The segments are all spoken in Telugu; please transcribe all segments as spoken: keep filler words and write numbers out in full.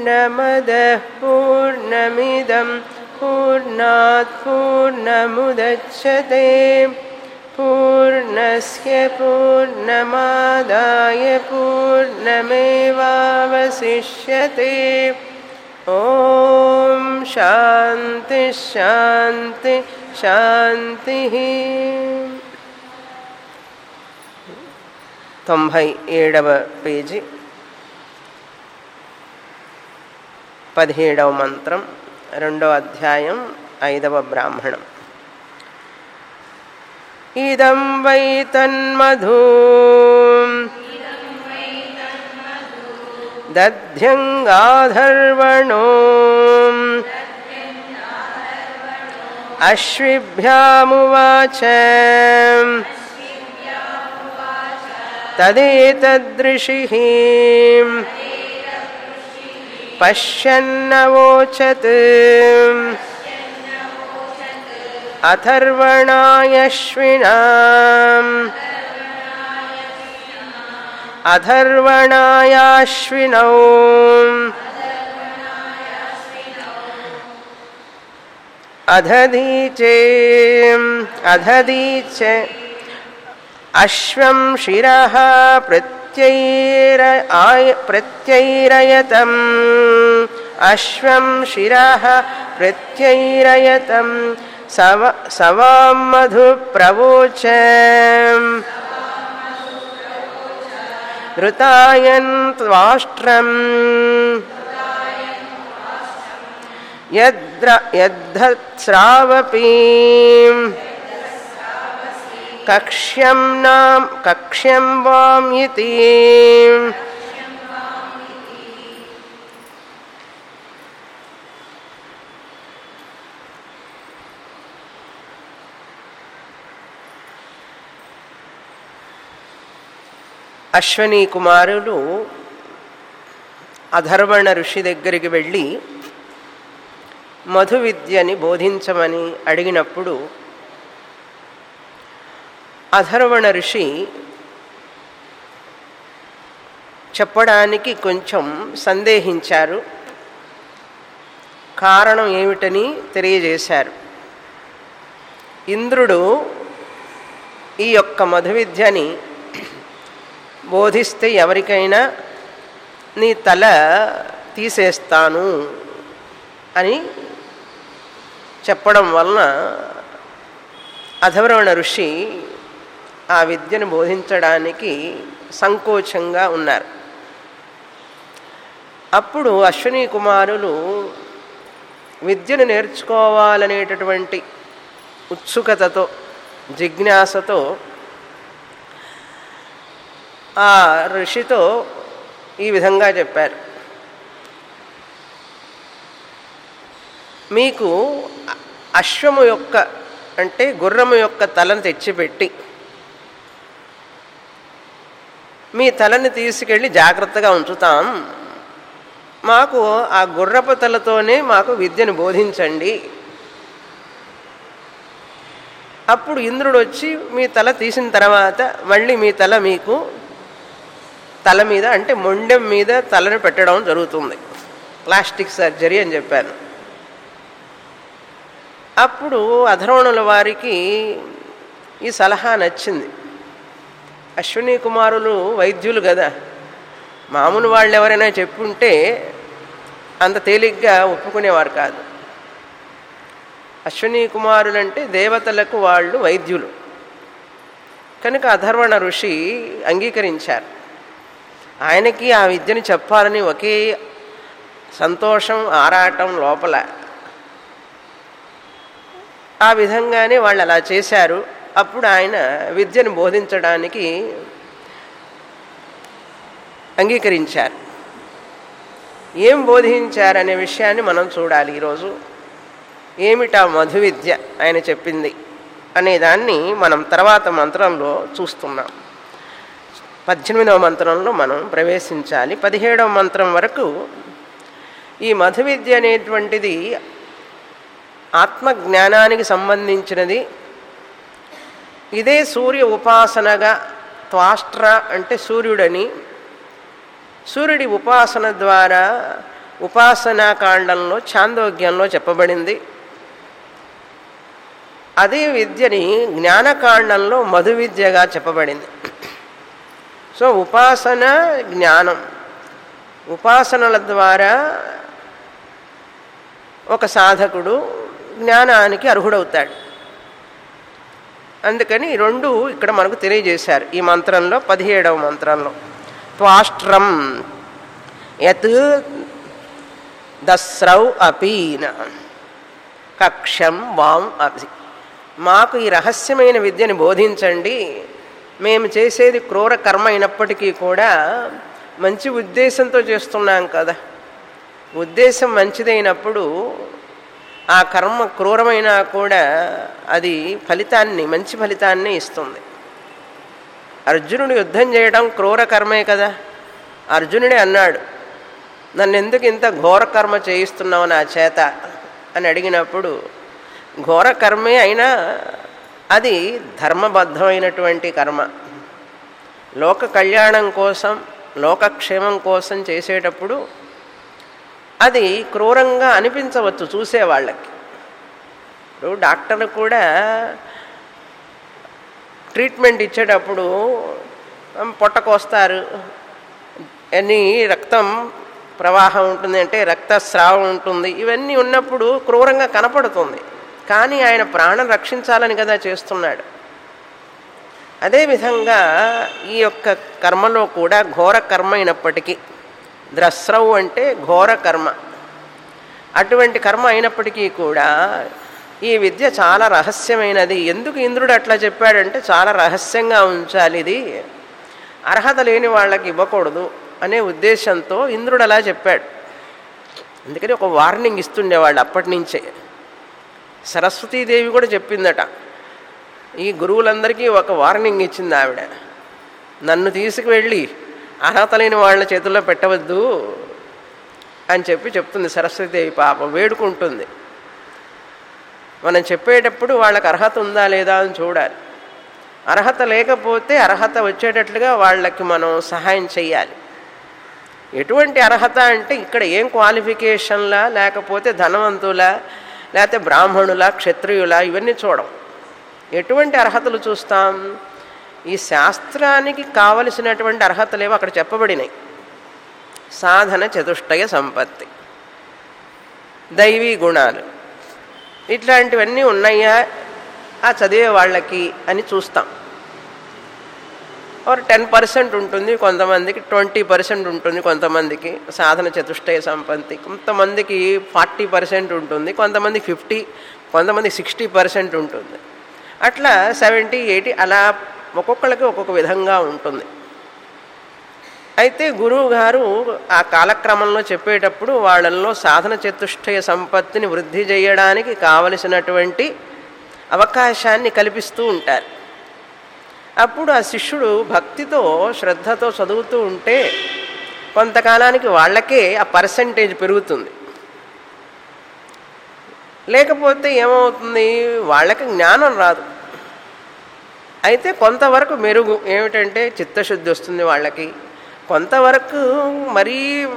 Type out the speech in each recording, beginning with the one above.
పూర్ణమదః పూర్ణమిదం పూర్ణాత్ పూర్ణముదచ్యతే పూర్ణస్య పూర్ణమాదాయ పూర్ణమేవావశిష్యతే. ఓం శాంతి శాంతి శాంతి. తొంభై ఏడవ పేజీ పదిహేడవ మంత్రం రెండవ అధ్యాయం ఐదవ బ్రాహ్మణం. ఇదం వై తన్మధూ దధ్యంగాధర్వణో అశ్విభ్యామువాచ తదేతదృషిః పశ్యన్నవోచత్ అథర్వణాయశ్వినాం అథర్వణాయాశ్వినౌ అధదీచే అధదీచ అశ్వం శిరః ప్రత్యైర ఆయ ప్రత్యైరయతం అశ్వం శిరః ప్రత్యైరయతం సవ సవాం మధు ప్రవోచ ధృతాయన్ త్వాష్ట్రం యద్ర యద్ధత్స్రావపి కక్ష్యం నాం కక్ష్యం వాం ఇతి. అశ్వనీ కుమారులు అధర్వణ ఋషి దగ్గరికి వెళ్ళి మధు విద్యని బోధించమని అడిగినప్పుడు అధర్వణ ఋషి చెప్పడానికి కొంచెం సందేహించారు. కారణం ఏమిటని తెలియజేశారు. ఇంద్రుడు ఈ యొక్క మధు విద్యని బోధిస్తే ఎవరికైనా నీ తల తీసేస్తాను అని చెప్పడం వలన అధర్వణ ఋషి ఆ విద్యను బోధించడానికి సంకోచంగా ఉన్నారు. అప్పుడు అశ్విని కుమారులు విద్యను నేర్చుకోవాలనేటటువంటి ఉత్సుకతతో జిజ్ఞాసతో ఆ ఋషితో ఈ విధంగా చెప్పారు. మీకు అశ్వము యొక్క అంటే గుర్రము యొక్క తలను తెచ్చిపెట్టి మీ తలని తీసుకెళ్ళి జాగ్రత్తగా ఉంచుతాం, మాకు ఆ గుర్రపు తలతోనే మాకు విద్యను బోధించండి. అప్పుడు ఇంద్రుడు వచ్చి మీ తల తీసిన తర్వాత మళ్ళీ మీ తల మీకు తల మీద అంటే మొండెం మీద తలను పెట్టడం జరుగుతుంది, ప్లాస్టిక్ సర్జరీ అని చెప్పాను. అప్పుడు అధర్వణుల వారికి ఈ సలహా నచ్చింది. అశ్విని కుమారులు వైద్యులు కదా, మామూలు వాళ్ళు ఎవరైనా చెప్పుంటే అంత తేలిగ్గా ఒప్పుకునేవారు కాదు. అశ్విని కుమారులంటే దేవతలకు వాళ్ళు వైద్యులు కనుక అధర్వణ ఋషి అంగీకరించారు. ఆయనకి ఆ విద్యను చెప్పాలని ఒకే సంతోషం ఆరాటం లోపల. ఆ విధంగానే వాళ్ళు అలా చేశారు. అప్పుడు ఆయన విద్యను బోధించడానికి అంగీకరించారు. ఏం బోధించారనే విషయాన్ని మనం చూడాలి ఈరోజు. ఏమిటా మధు విద్య ఆయన చెప్పింది అనేదాన్ని మనం తర్వాత మంత్రంలో చూస్తున్నాం. పద్దెనిమిదవ మంత్రంలో మనం ప్రవేశించాలి. పదిహేడవ మంత్రం వరకు ఈ మధు విద్య అనేటువంటిది ఆత్మజ్ఞానానికి సంబంధించినది. ఇదే సూర్య ఉపాసనగా, త్వాష్ట్ర అంటే సూర్యుడని, సూర్యుడి ఉపాసన ద్వారా ఉపాసనా కాండంలో ఛాందోగ్యంలో చెప్పబడింది. అదే విద్యని జ్ఞానకాండంలో మధు విద్యగా చెప్పబడింది. సో ఉపాసన జ్ఞానం, ఉపాసనల ద్వారా ఒక సాధకుడు జ్ఞానానికి అర్హుడవుతాడు. అందుకని రెండు ఇక్కడ మనకు తెలియజేశారు ఈ మంత్రంలో, పదిహేడవ మంత్రంలో. త్వాష్ట్రం యత్ దస్రౌ అపీన కక్షం వాం అపి. మాకు ఈ రహస్యమైన విద్యని బోధించండి. మేము చేసేది క్రూర కర్మ అయినప్పటికీ కూడా మంచి ఉద్దేశంతో చేస్తున్నాం కదా. ఉద్దేశం మంచిదైనప్పుడు ఆ కర్మ క్రూరమైనా కూడా అది ఫలితాన్ని, మంచి ఫలితాన్ని ఇస్తుంది. అర్జునుడు యుద్ధం చేయడం క్రూర కర్మే కదా. అర్జునుడే అన్నాడు, నన్ను ఎందుకు ఇంత ఘోర కర్మ చేయిస్తున్నావు నా చేత అని అడిగినప్పుడు, ఘోర కర్మే అయినా అది ధర్మబద్ధమైనటువంటి కర్మ. లోక కళ్యాణం కోసం, లోకక్షేమం కోసం చేసేటప్పుడు అది క్రూరంగా అనిపించవచ్చు చూసేవాళ్ళకి. ఇప్పుడు డాక్టర్లు కూడా ట్రీట్మెంట్ ఇచ్చేటప్పుడు పొట్టకొస్తారు, అని రక్తం ప్రవాహం ఉంటుంది, అంటే రక్తస్రావం ఉంటుంది, ఇవన్నీ ఉన్నప్పుడు క్రూరంగా కనపడుతుంది. కానీ ఆయన ప్రాణం రక్షించాలని కదా చేస్తున్నాడు. అదేవిధంగా ఈ యొక్క కర్మలో కూడా ఘోర కర్మ అయినప్పటికీ, ద్రస్రవు అంటే ఘోర కర్మ, అటువంటి కర్మ అయినప్పటికీ కూడా ఈ విద్య చాలా రహస్యమైనది. ఎందుకు ఇంద్రుడు అట్లా చెప్పాడంటే చాలా రహస్యంగా ఉంచాలి, ఇది అర్హత లేని వాళ్ళకి ఇవ్వకూడదు అనే ఉద్దేశంతో ఇంద్రుడు అలా చెప్పాడు. అందుకని ఒక వార్నింగ్ ఇస్తుండేవాళ్ళు అప్పటి నుంచే. సరస్వతీదేవి కూడా చెప్పిందట, ఈ గురువులందరికీ ఒక వార్నింగ్ ఇచ్చింది ఆవిడ, నన్ను తీసుకువెళ్ళి అర్హత లేని వాళ్ళ చేతుల్లో పెట్టవద్దు అని చెప్పి చెప్తుంది సరస్వతీదేవి. పాపం వేడుకుంటుంది. మనం చెప్పేటప్పుడు వాళ్ళకి అర్హత ఉందా లేదా అని చూడాలి. అర్హత లేకపోతే అర్హత వచ్చేటట్లుగా వాళ్ళకి మనం సహాయం చెయ్యాలి. ఎటువంటి అర్హత అంటే ఇక్కడ ఏం క్వాలిఫికేషన్లా, లేకపోతే ధనవంతులా, లేకపోతే బ్రాహ్మణుల, క్షత్రియుల, ఇవన్నీ చూడం. ఎటువంటి అర్హతలు చూస్తాం? ఈ శాస్త్రానికి కావలసినటువంటి అర్హతలేవో అక్కడ చెప్పబడినాయి. సాధన చతుష్టయ సంపత్తి, దైవీ గుణాలు, ఇట్లాంటివన్నీ ఉన్నాయా ఆ చదివే వాళ్ళకి అని చూస్తాం. ఒక టెన్ పర్సెంట్ ఉంటుంది కొంతమందికి, ట్వంటీ పర్సెంట్ ఉంటుంది కొంతమందికి సాధన చతుష్టయ సంపత్తి, కొంతమందికి ఫార్టీ పర్సెంట్ ఉంటుంది, కొంతమంది ఫిఫ్టీ, కొంతమంది సిక్స్టీ పర్సెంట్ ఉంటుంది. అట్లా సెవెంటీ ఎయిటీ అలా ఒక్కొక్కరికి ఒక్కొక్క విధంగా ఉంటుంది. అయితే గురువు గారు ఆ కాలక్రమంలో చెప్పేటప్పుడు వాళ్ళల్లో సాధన చతుష్టయ సంపత్తిని వృద్ధి చేయడానికి కావలసినటువంటి అవకాశాన్ని కల్పిస్తూ ఉంటారు. అప్పుడు ఆ శిష్యుడు భక్తితో శ్రద్ధతో చదువుతూ ఉంటే కొంతకాలానికి వాళ్ళకే ఆ పర్సంటేజ్ పెరుగుతుంది. లేకపోతే ఏమవుతుంది, వాళ్ళకి జ్ఞానం రాదు. అయితే కొంతవరకు మెరుగు ఏమిటంటే చిత్తశుద్ధి వస్తుంది వాళ్ళకి, కొంతవరకు మరీ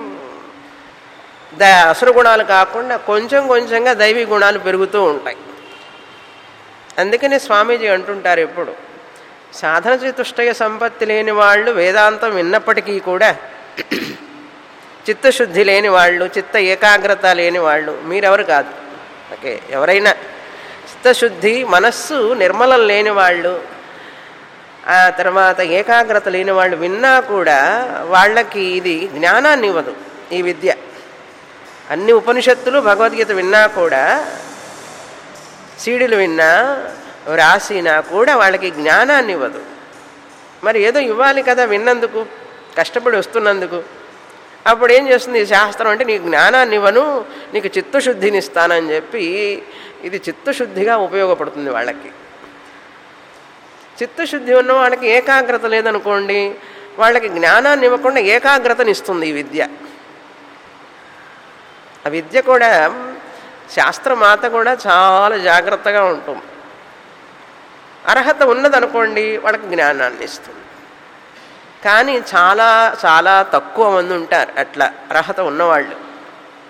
ద అసుర గుణాలు కాకుండా కొంచెం కొంచెంగా దైవీ గుణాలు పెరుగుతూ ఉంటాయి. అందుకని స్వామీజీ అంటుంటారు ఎప్పుడు, సాధన చతుష్టయ సంపత్తి లేని వాళ్ళు వేదాంతం విన్నప్పటికీ కూడా చిత్తశుద్ధి లేని వాళ్ళు, చిత్త ఏకాగ్రత లేని వాళ్ళు మీరెవరు కాదు. ఓకే, ఎవరైనా చిత్తశుద్ధి మనస్సు నిర్మలం లేని వాళ్ళు, ఆ తర్వాత ఏకాగ్రత లేని వాళ్ళు విన్నా కూడా వాళ్ళకి ఇది జ్ఞానాన్ని ఇవ్వదు ఈ విద్య. అన్ని ఉపనిషత్తులు భగవద్గీత విన్నా కూడా, సీడీలు విన్నా రాసినా కూడా వాళ్ళకి జ్ఞానాన్ని ఇవ్వదు. మరి ఏదో ఇవ్వాలి కదా విన్నందుకు, కష్టపడి వస్తున్నందుకు. అప్పుడు ఏం చేస్తుంది ఈ శాస్త్రం అంటే, నీకు జ్ఞానాన్ని ఇవ్వను, నీకు చిత్తశుద్ధిని ఇస్తానని చెప్పి ఇది చిత్తశుద్ధిగా ఉపయోగపడుతుంది వాళ్ళకి. చిత్తశుద్ధి ఉన్న వాళ్ళకి ఏకాగ్రత లేదనుకోండి, వాళ్ళకి జ్ఞానాన్ని ఇవ్వకుండా ఏకాగ్రతని ఇస్తుంది ఈ విద్య. ఆ విద్య కూడా శాస్త్రమాత కూడా చాలా జాగ్రత్తగా ఉంటుంది. అర్హత ఉన్నదనుకోండి వాళ్ళకి జ్ఞానాన్ని ఇస్తుంది. కానీ చాలా చాలా తక్కువ మంది ఉంటారు అట్లా అర్హత ఉన్నవాళ్ళు.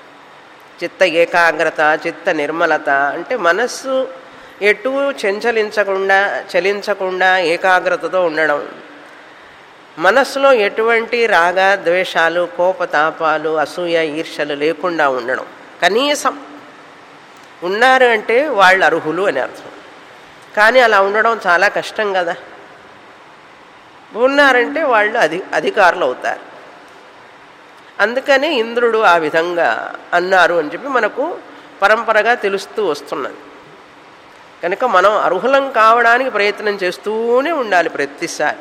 చిత్త ఏకాగ్రత, చిత్త నిర్మలత అంటే మనస్సు ఎటు చంచలించకుండా చలించకుండా ఏకాగ్రతతో ఉండడం, మనస్సులో ఎటువంటి రాగ ద్వేషాలు, కోపతాపాలు, అసూయ, ఈర్ష్యలు లేకుండా ఉండడం. కనీసం ఉన్నారు అంటే వాళ్ళు అర్హులు అని అర్థం. కానీ అలా ఉండడం చాలా కష్టం కదా. ఉన్నారంటే వాళ్ళు అధి అధికారులు అవుతారు. అందుకని ఇంద్రుడు ఆ విధంగా అన్నారు అని చెప్పి మనకు పరంపరగా తెలుస్తూ వస్తున్నది. కనుక మనం అర్హులం కావడానికి ప్రయత్నం చేస్తూనే ఉండాలి ప్రతిసారి.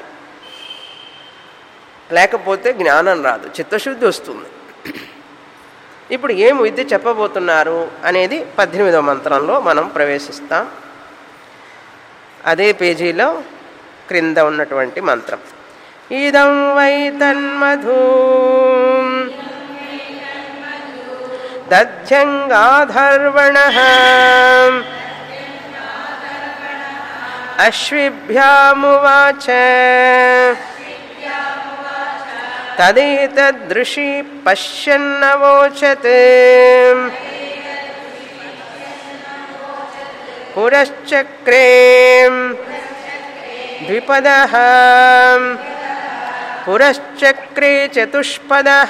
లేకపోతే జ్ఞానం రాదు, చిత్తశుద్ధి వస్తుంది. ఇప్పుడు ఏం విద్య చెప్పబోతున్నారు అనేది పద్దెనిమిదవ మంత్రంలో మనం ప్రవేశిస్తాం. అదే పేజీలో క్రింద ఉన్నటువంటి మంత్రం. ఇదం వై తన్మధూ దధ్యంగాధర్వణః అశ్విభ్యామువాచ తదేతదృషి పశ్యన్నవోచతే పురశ్చక్రే ద్విపదః పురశ్చక్రే చతుష్పదః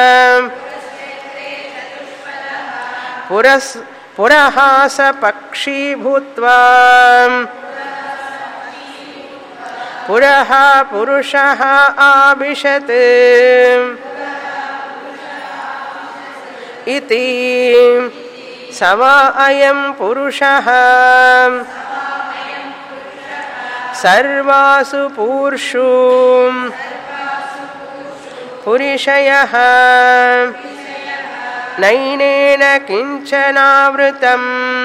పురస్ పురహాస పక్షీ భూత్వా పురః పురుషః ఆవిశత్ ఇతి సవా అయం పురుషః సర్వాసు పూర్షు పురుషయః నైనేన కించనావృతం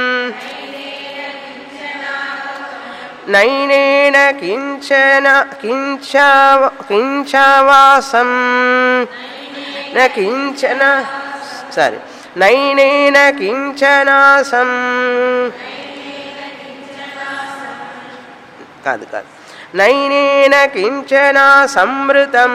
నైనేన కించన కించా కించావాసం న కించన సారీ నైనేన కించనాసం కాదు కాదు నైనేన కించన సంవృతం.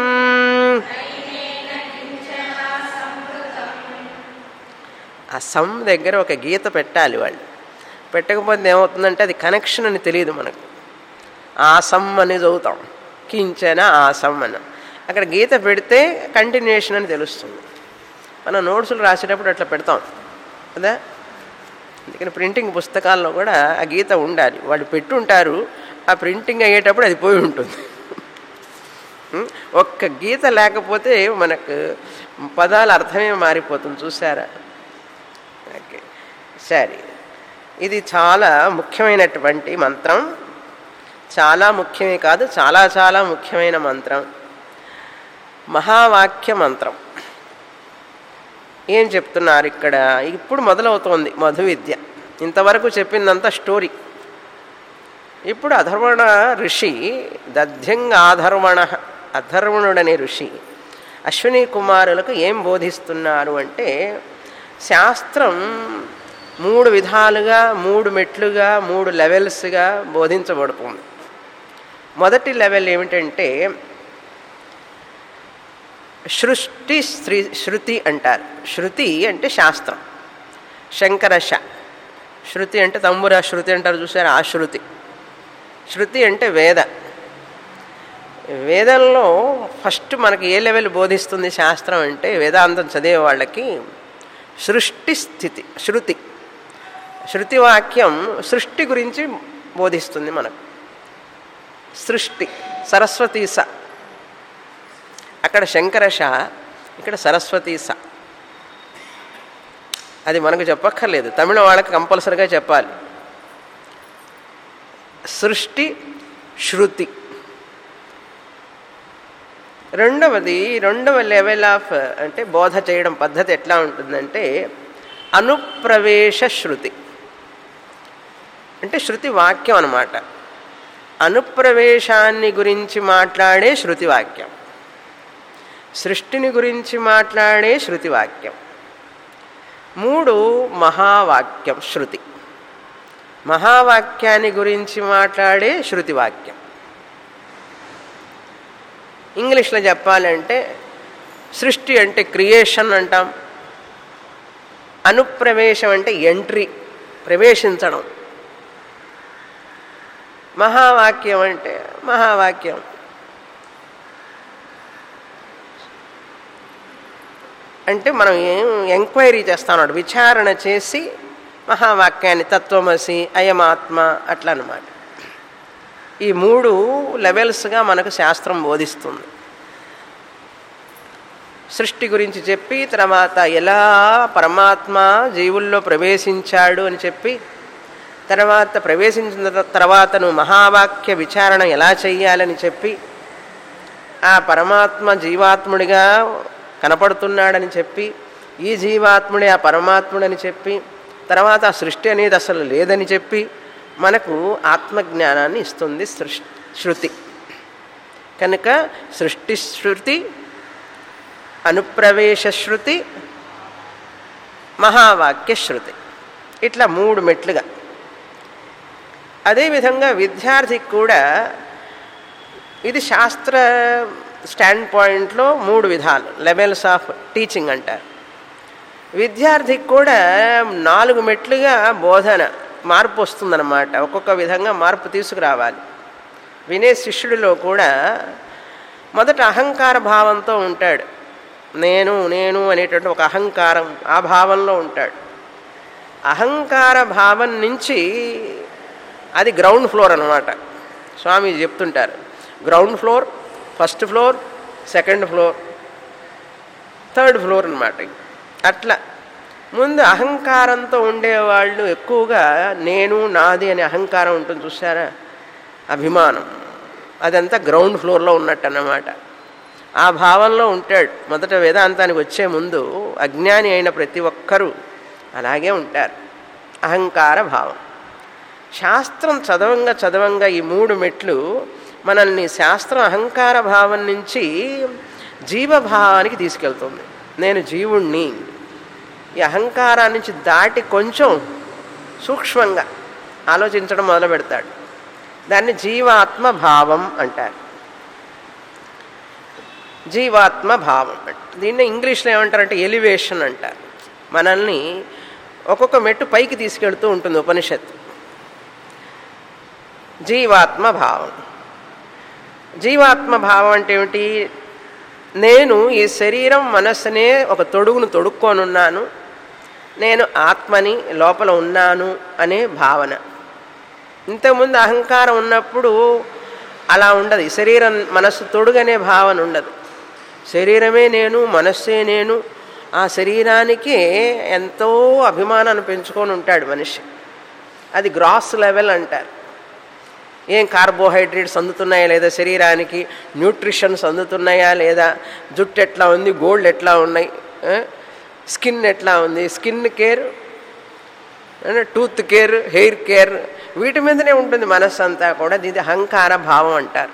ఆ సం దగ్గర ఒక గీత పెట్టాలి వాళ్ళు. పెట్టకపోతే ఏమవుతుందంటే అది కనెక్షన్ అని తెలియదు మనకు. ఆసం అని చదువుతాం, కించన ఆసం అని. అక్కడ గీత పెడితే కంటిన్యూషన్ అని తెలుస్తుంది. మనం నోట్సులు రాసేటప్పుడు అట్లా పెడతాం కదా. అందుకని ప్రింటింగ్ పుస్తకాల్లో కూడా ఆ గీత ఉండాలి. వాళ్ళు పెట్టుంటారు, ఆ ప్రింటింగ్ అయ్యేటప్పుడు అది పోయి ఉంటుంది. ఒక్క గీత లేకపోతే మనకు పదాల అర్థమే మారిపోతుంది. చూసారా? ఓకే, సరే. ఇది చాలా ముఖ్యమైనటువంటి మంత్రం. చాలా ముఖ్యమే కాదు, చాలా చాలా ముఖ్యమైన మంత్రం. మహావాక్య మంత్రం. ఏం చెప్తున్నారు ఇక్కడ? ఇప్పుడు మొదలవుతోంది మధు విద్య. ఇంతవరకు చెప్పిందంతా స్టోరీ. ఇప్పుడు అధర్వణ ఋషి దధ్యంగా అధర్వణ అధర్వణుడనే ఋషి అశ్విని కుమారులకు ఏం బోధిస్తున్నారు అంటే, శాస్త్రం మూడు విధాలుగా, మూడు మెట్లుగా, మూడు లెవెల్స్గా బోధించబడుతుంది. మొదటి లెవెల్ ఏమిటంటే సృష్టి శ్రీ శృతి అంటారు. శృతి అంటే శాస్త్రం. శంకరశ. శృతి అంటే తంబుర శృతి అంటారు చూసారు, ఆ శృతి. శృతి అంటే వేద. వేదంలో ఫస్ట్ మనకి ఏ లెవెల్ బోధిస్తుంది శాస్త్రం అంటే, వేదాంతం చదివే వాళ్ళకి సృష్టి స్థితి. శృతి శృతి వాక్యం సృష్టి గురించి బోధిస్తుంది మనకు. సృష్టి సరస్వతీస. అక్కడ శంకరశ, ఇక్కడ సరస్వతీస. అది మనకు చెప్పక్కర్లేదు, తమిళ వాళ్ళకి కంపల్సరిగా చెప్పాలి. సృష్టి శృతి. రెండవది, రెండవ లెవెల్ ఆఫ్ అంటే బోధ చేయడం పద్ధతి ఎట్లా ఉంటుందంటే అనుప్రవేశ శృతి. అంటే శృతి వాక్యం అన్నమాట. అనుప్రవేశాన్ని గురించి మాట్లాడే శృతి వాక్యం, సృష్టిని గురించి మాట్లాడే శృతి వాక్యం. మూడు మహావాక్యం శృతి. మహావాక్యాన్ని గురించి మాట్లాడే శృతి వాక్యం. ఇంగ్లీష్లో చెప్పాలంటే సృష్టి అంటే క్రియేషన్ అంటాం, అనుప్రవేశం అంటే ఎంట్రీ, ప్రవేశించడం. మహావాక్యం అంటే మహావాక్యం. అంటే మనం ఏం ఎంక్వైరీ చేస్తామన్నాడు, విచారణ చేసి మహావాక్యాన్ని తత్వమసి, అయమాత్మ అట్లా అన్నమాట. ఈ మూడు లెవెల్స్గా మనకు శాస్త్రం బోధిస్తుంది. సృష్టి గురించి చెప్పి, తర్వాత ఎలా పరమాత్మ జీవుల్లో ప్రవేశించాడు అని చెప్పి, తర్వాత ప్రవేశించిన తర్వాత నువ్వు మహావాక్య విచారణ ఎలా చెయ్యాలని చెప్పి, ఆ పరమాత్మ జీవాత్ముడిగా కనపడుతున్నాడని చెప్పి, ఈ జీవాత్ముడే ఆ పరమాత్ముడని చెప్పి, తర్వాత ఆ సృష్టి అనేది అసలు లేదని చెప్పి మనకు ఆత్మజ్ఞానాన్ని ఇస్తుంది శృతి. కనుక సృష్టి శృతి, అనుప్రవేశ శృతి, మహావాక్య శృతి, ఇట్లా మూడు మెట్లుగా. అదేవిధంగా విద్యార్థికి కూడా ఇది శాస్త్ర స్టాండ్ పాయింట్లో మూడు విధాలు, లెవెల్స్ ఆఫ్ టీచింగ్ అంటారు. విద్యార్థికి కూడా నాలుగు మెట్లుగా బోధన మార్పు వస్తుందన్నమాట. ఒక్కొక్క విధంగా మార్పు తీసుకురావాలి. వినే శిష్యుడిలో కూడా మొదట అహంకార భావంతో ఉంటాడు. నేను నేను అనేటువంటి ఒక అహంకారం, ఆ భావంలో ఉంటాడు. అహంకార భావం నుంచి అది గ్రౌండ్ ఫ్లోర్ అన్నమాట. స్వామి చెప్తుంటారు, ground floor, first floor, second floor, third floor అన్నమాట. అట్లా ముందు అహంకారంతో ఉండేవాళ్ళు ఎక్కువగా నేను నాది అనే అహంకారం ఉంటుంది చూసారా, అభిమానం, అదంతా గ్రౌండ్ ఫ్లోర్లో ఉన్నట్టు అన్నమాట. ఆ భావంలో ఉంటాడు. మొదట వేదాంతానికి వచ్చే ముందు అజ్ఞాని అయిన ప్రతి ఒక్కరూ అలాగే ఉంటారు, అహంకార భావం. శాస్త్రం చదవంగా చదవంగా ఈ మూడు మెట్లు మనల్ని శాస్త్రం అహంకార భావం నుంచి జీవభావానికి తీసుకెళ్తుంది. నేను జీవుణ్ణి, ఈ అహంకారాన్ని నుంచి దాటి కొంచెం సూక్ష్మంగా ఆలోచించడం మొదలు పెడతాడు. దాన్ని జీవాత్మ భావం అంటారు. జీవాత్మ భావం దీన్ని ఇంగ్లీష్లో ఏమంటారంటే ఎలివేషన్ అంటారు. మనల్ని ఒక్కొక్క మెట్టు పైకి తీసుకెళ్తూ ఉంటుంది ఉపనిషత్తు. జీవాత్మ భావం. జీవాత్మ భావం అంటే ఏమిటి? నేను ఈ శరీరం మనస్సునే ఒక తొడుగును తొడుక్కొనున్నాను, నేను ఆత్మని లోపల ఉన్నాను అనే భావన. ఇంతకుముందు అహంకారం ఉన్నప్పుడు అలా ఉండదు. శరీరం మనస్సు తొడుగనే భావన ఉండదు. శరీరమే నేను, మనస్సే నేను. ఆ శరీరానికి ఎంతో అభిమానాన్ని పెంచుకొని ఉంటాడు మనిషి. అది గ్రాస్ లెవెల్ అంటారు. ఏం కార్బోహైడ్రేట్స్ అందుతున్నాయా లేదా శరీరానికి, న్యూట్రిషన్స్ అందుతున్నాయా లేదా, జుట్టు ఎట్లా ఉంది, గోల్డ్ ఎట్లా ఉన్నాయి, స్కిన్ ఎట్లా ఉంది, skin care, tooth care, hair care, వీటి మీదనే ఉంటుంది మనస్సు అంతా కూడా. ఇది అహంకార భావం అంటారు.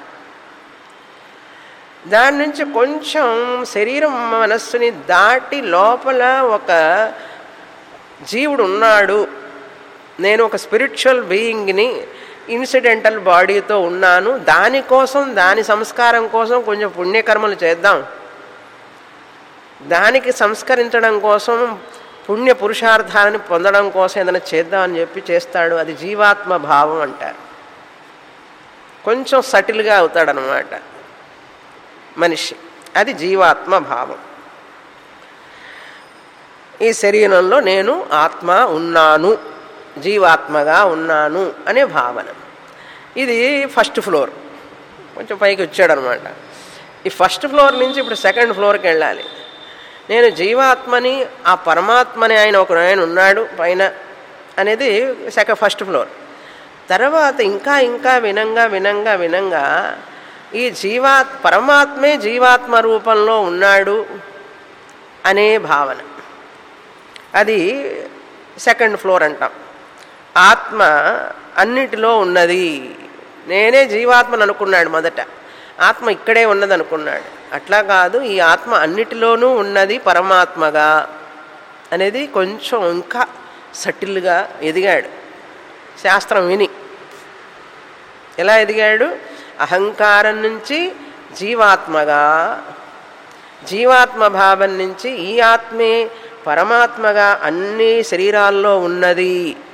దాని నుంచి కొంచెం శరీరం మనస్సుని దాటి లోపల ఒక జీవుడు ఉన్నాడు, నేను ఒక స్పిరిచువల్ బీయింగ్ని ఇన్సిడెంటల్ బాడీతో ఉన్నాను, దానికోసం దాని సంస్కారం కోసం కొంచెం పుణ్యకర్మలు చేద్దాం, దానికి సంస్కరించడం కోసం పుణ్య పురుషార్థాలను పొందడం కోసం ఏదైనా చేద్దామని చెప్పి చేస్తాడు. అది జీవాత్మ భావం అంటారు. కొంచెం సటిల్గా అవుతాడనమాట మనిషి. అది జీవాత్మ భావం. ఈ శరీరంలో నేను ఆత్మ ఉన్నాను, జీవాత్మగా ఉన్నాను అనే భావన. ఇది ఫస్ట్ ఫ్లోర్. కొంచెం పైకి వచ్చాడనమాట. ఈ ఫస్ట్ ఫ్లోర్ నుంచి ఇప్పుడు సెకండ్ ఫ్లోర్కి వెళ్ళాలి. నేను జీవాత్మని, ఆ పరమాత్మని ఆయన ఒక ఆయన ఉన్నాడు పైన అనేది సెకండ్ ఫస్ట్ ఫ్లోర్. తర్వాత ఇంకా ఇంకా వినంగా వినంగా వినంగా ఈ జీవా పరమాత్మే జీవాత్మ రూపంలో ఉన్నాడు అనే భావన. అది సెకండ్ ఫ్లోర్ అంటాం. ఆత్మ అన్నిటిలో ఉన్నది. నేనే జీవాత్మను అనుకున్నాడు మొదట, ఆత్మ ఇక్కడే ఉన్నది అనుకున్నాడు. అట్లా కాదు, ఈ ఆత్మ అన్నిటిలోనూ ఉన్నది పరమాత్మగా అనేది కొంచెం ఇంకా సటిల్గా ఎదిగాడు శాస్త్రం విని. ఎలా ఎదిగాడు? అహంకారం నుంచి జీవాత్మగా, జీవాత్మ భావం నుంచి ఈ ఆత్మే పరమాత్మగా అన్ని శరీరాల్లో ఉన్నది.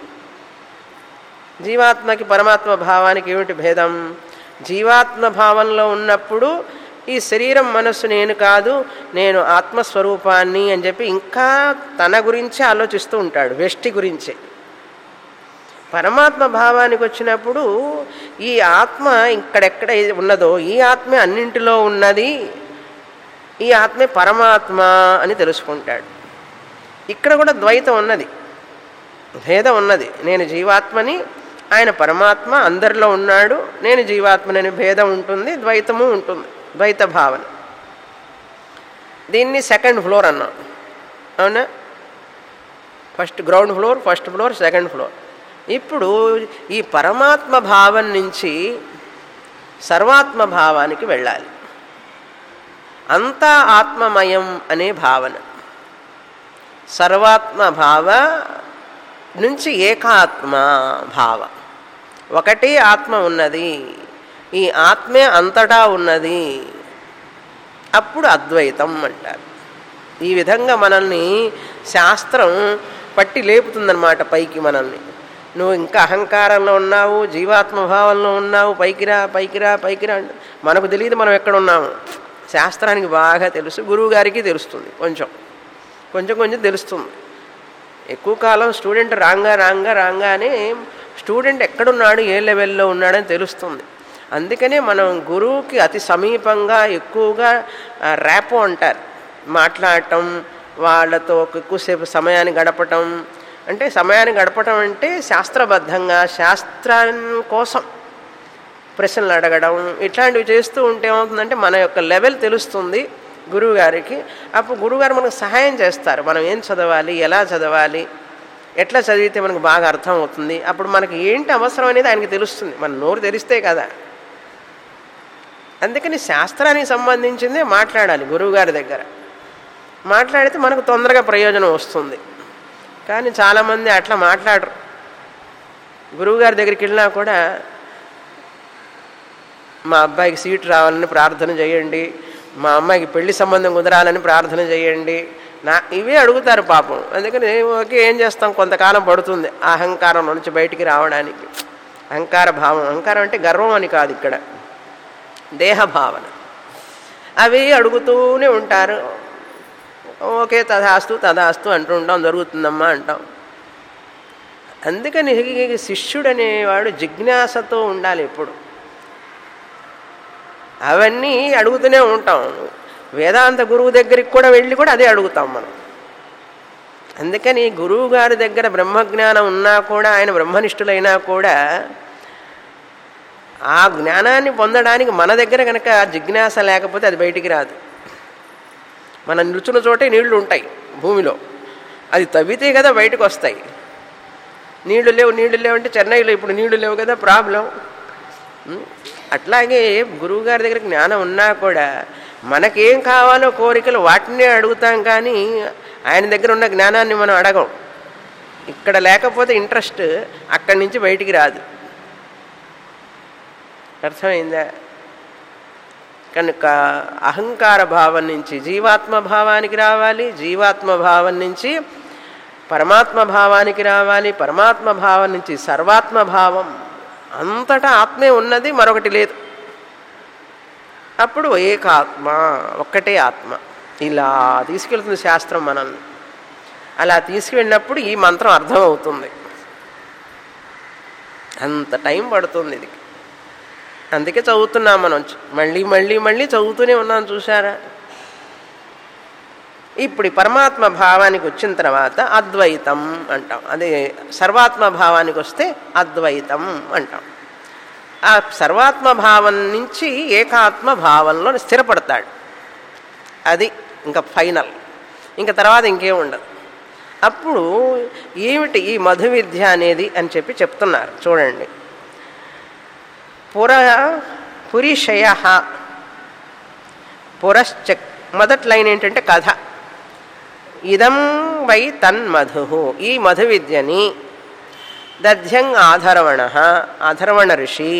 జీవాత్మకి పరమాత్మ భావానికి ఏమిటి భేదం? జీవాత్మ భావంలో ఉన్నప్పుడు ఈ శరీరం మనస్సు నేను కాదు, నేను ఆత్మస్వరూపాన్ని అని చెప్పి ఇంకా తన గురించే ఆలోచిస్తూ ఉంటాడు, వ్యష్టి గురించే. పరమాత్మ భావానికి వచ్చినప్పుడు ఈ ఆత్మ ఇక్కడెక్కడ ఉన్నదో ఈ ఆత్మే అన్నింటిలో ఉన్నది, ఈ ఆత్మే పరమాత్మ అని తెలుసుకుంటాడు. ఇక్కడ కూడా ద్వైతం ఉన్నది, భేదం ఉన్నది. నేను జీవాత్మని, ఆయన పరమాత్మ అందరిలో ఉన్నాడు, నేను జీవాత్మని భేదం ఉంటుంది, ద్వైతము ఉంటుంది, ద్వైత భావన. దీన్ని సెకండ్ ఫ్లోర్ అన్నాం, అవునా? First ground floor, first floor, second floor. ఇప్పుడు ఈ పరమాత్మ భావం నుంచి సర్వాత్మ భావానికి వెళ్ళాలి. అంతా ఆత్మమయం అనే భావన. సర్వాత్మ భావ నుంచి ఏకాత్మ భావ. ఒకటి ఆత్మ ఉన్నది, ఈ ఆత్మే అంతటా ఉన్నది, అప్పుడు అద్వైతం అంటారు. ఈ విధంగా మనల్ని శాస్త్రం పట్టి లేపుతుందన్నమాట పైకి. మనల్ని నువ్వు ఇంకా అహంకారంలో ఉన్నావు, జీవాత్మ భావంలో ఉన్నావు, పైకిరా పైకిరా పైకిరా అంటే మనకు తెలియదు మనం ఎక్కడ ఉన్నాము. శాస్త్రానికి బాగా తెలుసు, గురువు గారికి తెలుస్తుంది, కొంచెం కొంచెం కొంచెం తెలుస్తుంది. ఎక్కువ కాలం స్టూడెంట్ రాంగా రాంగా రాంగానే స్టూడెంట్ ఎక్కడున్నాడు, ఏ లెవెల్లో ఉన్నాడని తెలుస్తుంది. అందుకనే మనం గురువుకి అతి సమీపంగా ఎక్కువగా ర్యాపో అంటారు, మాట్లాడటం, వాళ్ళతో ఎక్కువసేపు సమయాన్ని గడపటం. అంటే సమయాన్ని గడపటం అంటే శాస్త్రబద్ధంగా శాస్త్రం కోసం ప్రశ్నలు అడగడం, ఇట్లాంటివి చేస్తూ ఉంటే ఏమవుతుందంటే మన యొక్క లెవెల్ తెలుస్తుంది గురువు గారికి. అప్పుడు గురువుగారు మనకు సహాయం చేస్తారు, మనం ఏం చదవాలి, ఎలా చదవాలి, ఎట్లా చదివితే మనకు బాగా అర్థం అవుతుంది. అప్పుడు మనకి ఏంటి అవసరం అనేది ఆయనకి తెలుస్తుంది, మన నోరు తెరిస్తే కదా. అందుకని శాస్త్రానికి సంబంధించిందే మాట్లాడాలి గురువుగారి దగ్గర. మాట్లాడితే మనకు తొందరగా ప్రయోజనం వస్తుంది. కానీ చాలామంది అట్లా మాట్లాడరు. గురువుగారి దగ్గరికి వెళ్ళినా కూడా మా అబ్బాయికి సీటు రావాలని ప్రార్థన చేయండి, మా అమ్మాయికి పెళ్లి సంబంధం కుదరాలని ప్రార్థన చేయండి, నా ఇవే అడుగుతారు పాపం. అందుకని ఓకే, ఏం చేస్తాం, కొంతకాలం పడుతుంది అహంకారం నుంచి బయటికి రావడానికి. అహంకార భావం, అహంకారం అంటే గర్వం అని కాదు, ఇక్కడ దేహభావన. అవి అడుగుతూనే ఉంటారు. ఓకే తదాస్తు తదాస్తు అంటూ ఉంటాం, జరుగుతుందమ్మా అంటాం. అందుకని శిష్యుడు అనేవాడు జిజ్ఞాసతో ఉండాలి ఎప్పుడు. అవన్నీ అడుగుతూనే ఉంటాం. వేదాంత గురువు దగ్గరికి కూడా వెళ్ళి కూడా అదే అడుగుతాం మనం. అందుకని గురువు గారి దగ్గర బ్రహ్మజ్ఞానం ఉన్నా కూడా, ఆయన బ్రహ్మనిష్ఠులైనా కూడా ఆ జ్ఞానాన్ని పొందడానికి మన దగ్గర కనుక జిజ్ఞాస లేకపోతే అది బయటికి రాదు. మనం నిల్చున్న చోటే నీళ్లు ఉంటాయి భూమిలో, అది తవ్వితే కదా బయటకు వస్తాయి. నీళ్లు లేవు నీళ్లు లేవు అంటే చెన్నైలో ఇప్పుడు నీళ్లు లేవు కదా, ప్రాబ్లం. అట్లాగే గురువుగారి దగ్గర జ్ఞానం ఉన్నా కూడా మనకేం కావాలో కోరికలు వాటినే అడుగుతాం, కానీ ఆయన దగ్గర ఉన్న జ్ఞానాన్ని మనం అడగం. ఇక్కడ లేకపోతే ఇంట్రెస్ట్ అక్కడి నుంచి బయటికి రాదు. అర్థమైందా? కనుక అహంకార భావం నుంచి జీవాత్మ భావానికి రావాలి, జీవాత్మ భావం నుంచి పరమాత్మ భావానికి రావాలి, పరమాత్మ భావం నుంచి సర్వాత్మ భావం. అంతటా ఆత్మే ఉన్నది, మరొకటి లేదు. అప్పుడు ఏకాత్మ, ఒక్కటే ఆత్మ. ఇలా తీసుకెళ్తుంది శాస్త్రం మనల్ని. అలా తీసుకువెళ్ళినప్పుడు ఈ మంత్రం అర్థమవుతుంది. అంత టైం పడుతుంది ఇది. అందుకే చదువుతున్నాం మనం, మళ్ళీ మళ్ళీ మళ్ళీ చదువుతూనే ఉన్నాం, చూసారా. ఇప్పుడు పరమాత్మ భావానికి వచ్చిన తర్వాత అద్వైతం అంటాం. అదే సర్వాత్మ భావానికి వస్తే అద్వైతం అంటాం. ఆ సర్వాత్మ భావం నుంచి ఏకాత్మ భావంలో స్థిరపడతాడు. అది ఇంకా ఫైనల్, ఇంకా తర్వాత ఇంకేం ఉండదు. అప్పుడు ఏమిటి ఈ మధు విద్య అనేది అని చెప్పి చెప్తున్నారు, చూడండి. పుర పురిషయ పురశ్చ, మొదటి లైన్ ఏంటంటే కథ. ఇదం వై తన్మధు, ఈ మధు విద్యని దధ్యం ఆధర్వణ, ఆధర్వణ ఋషి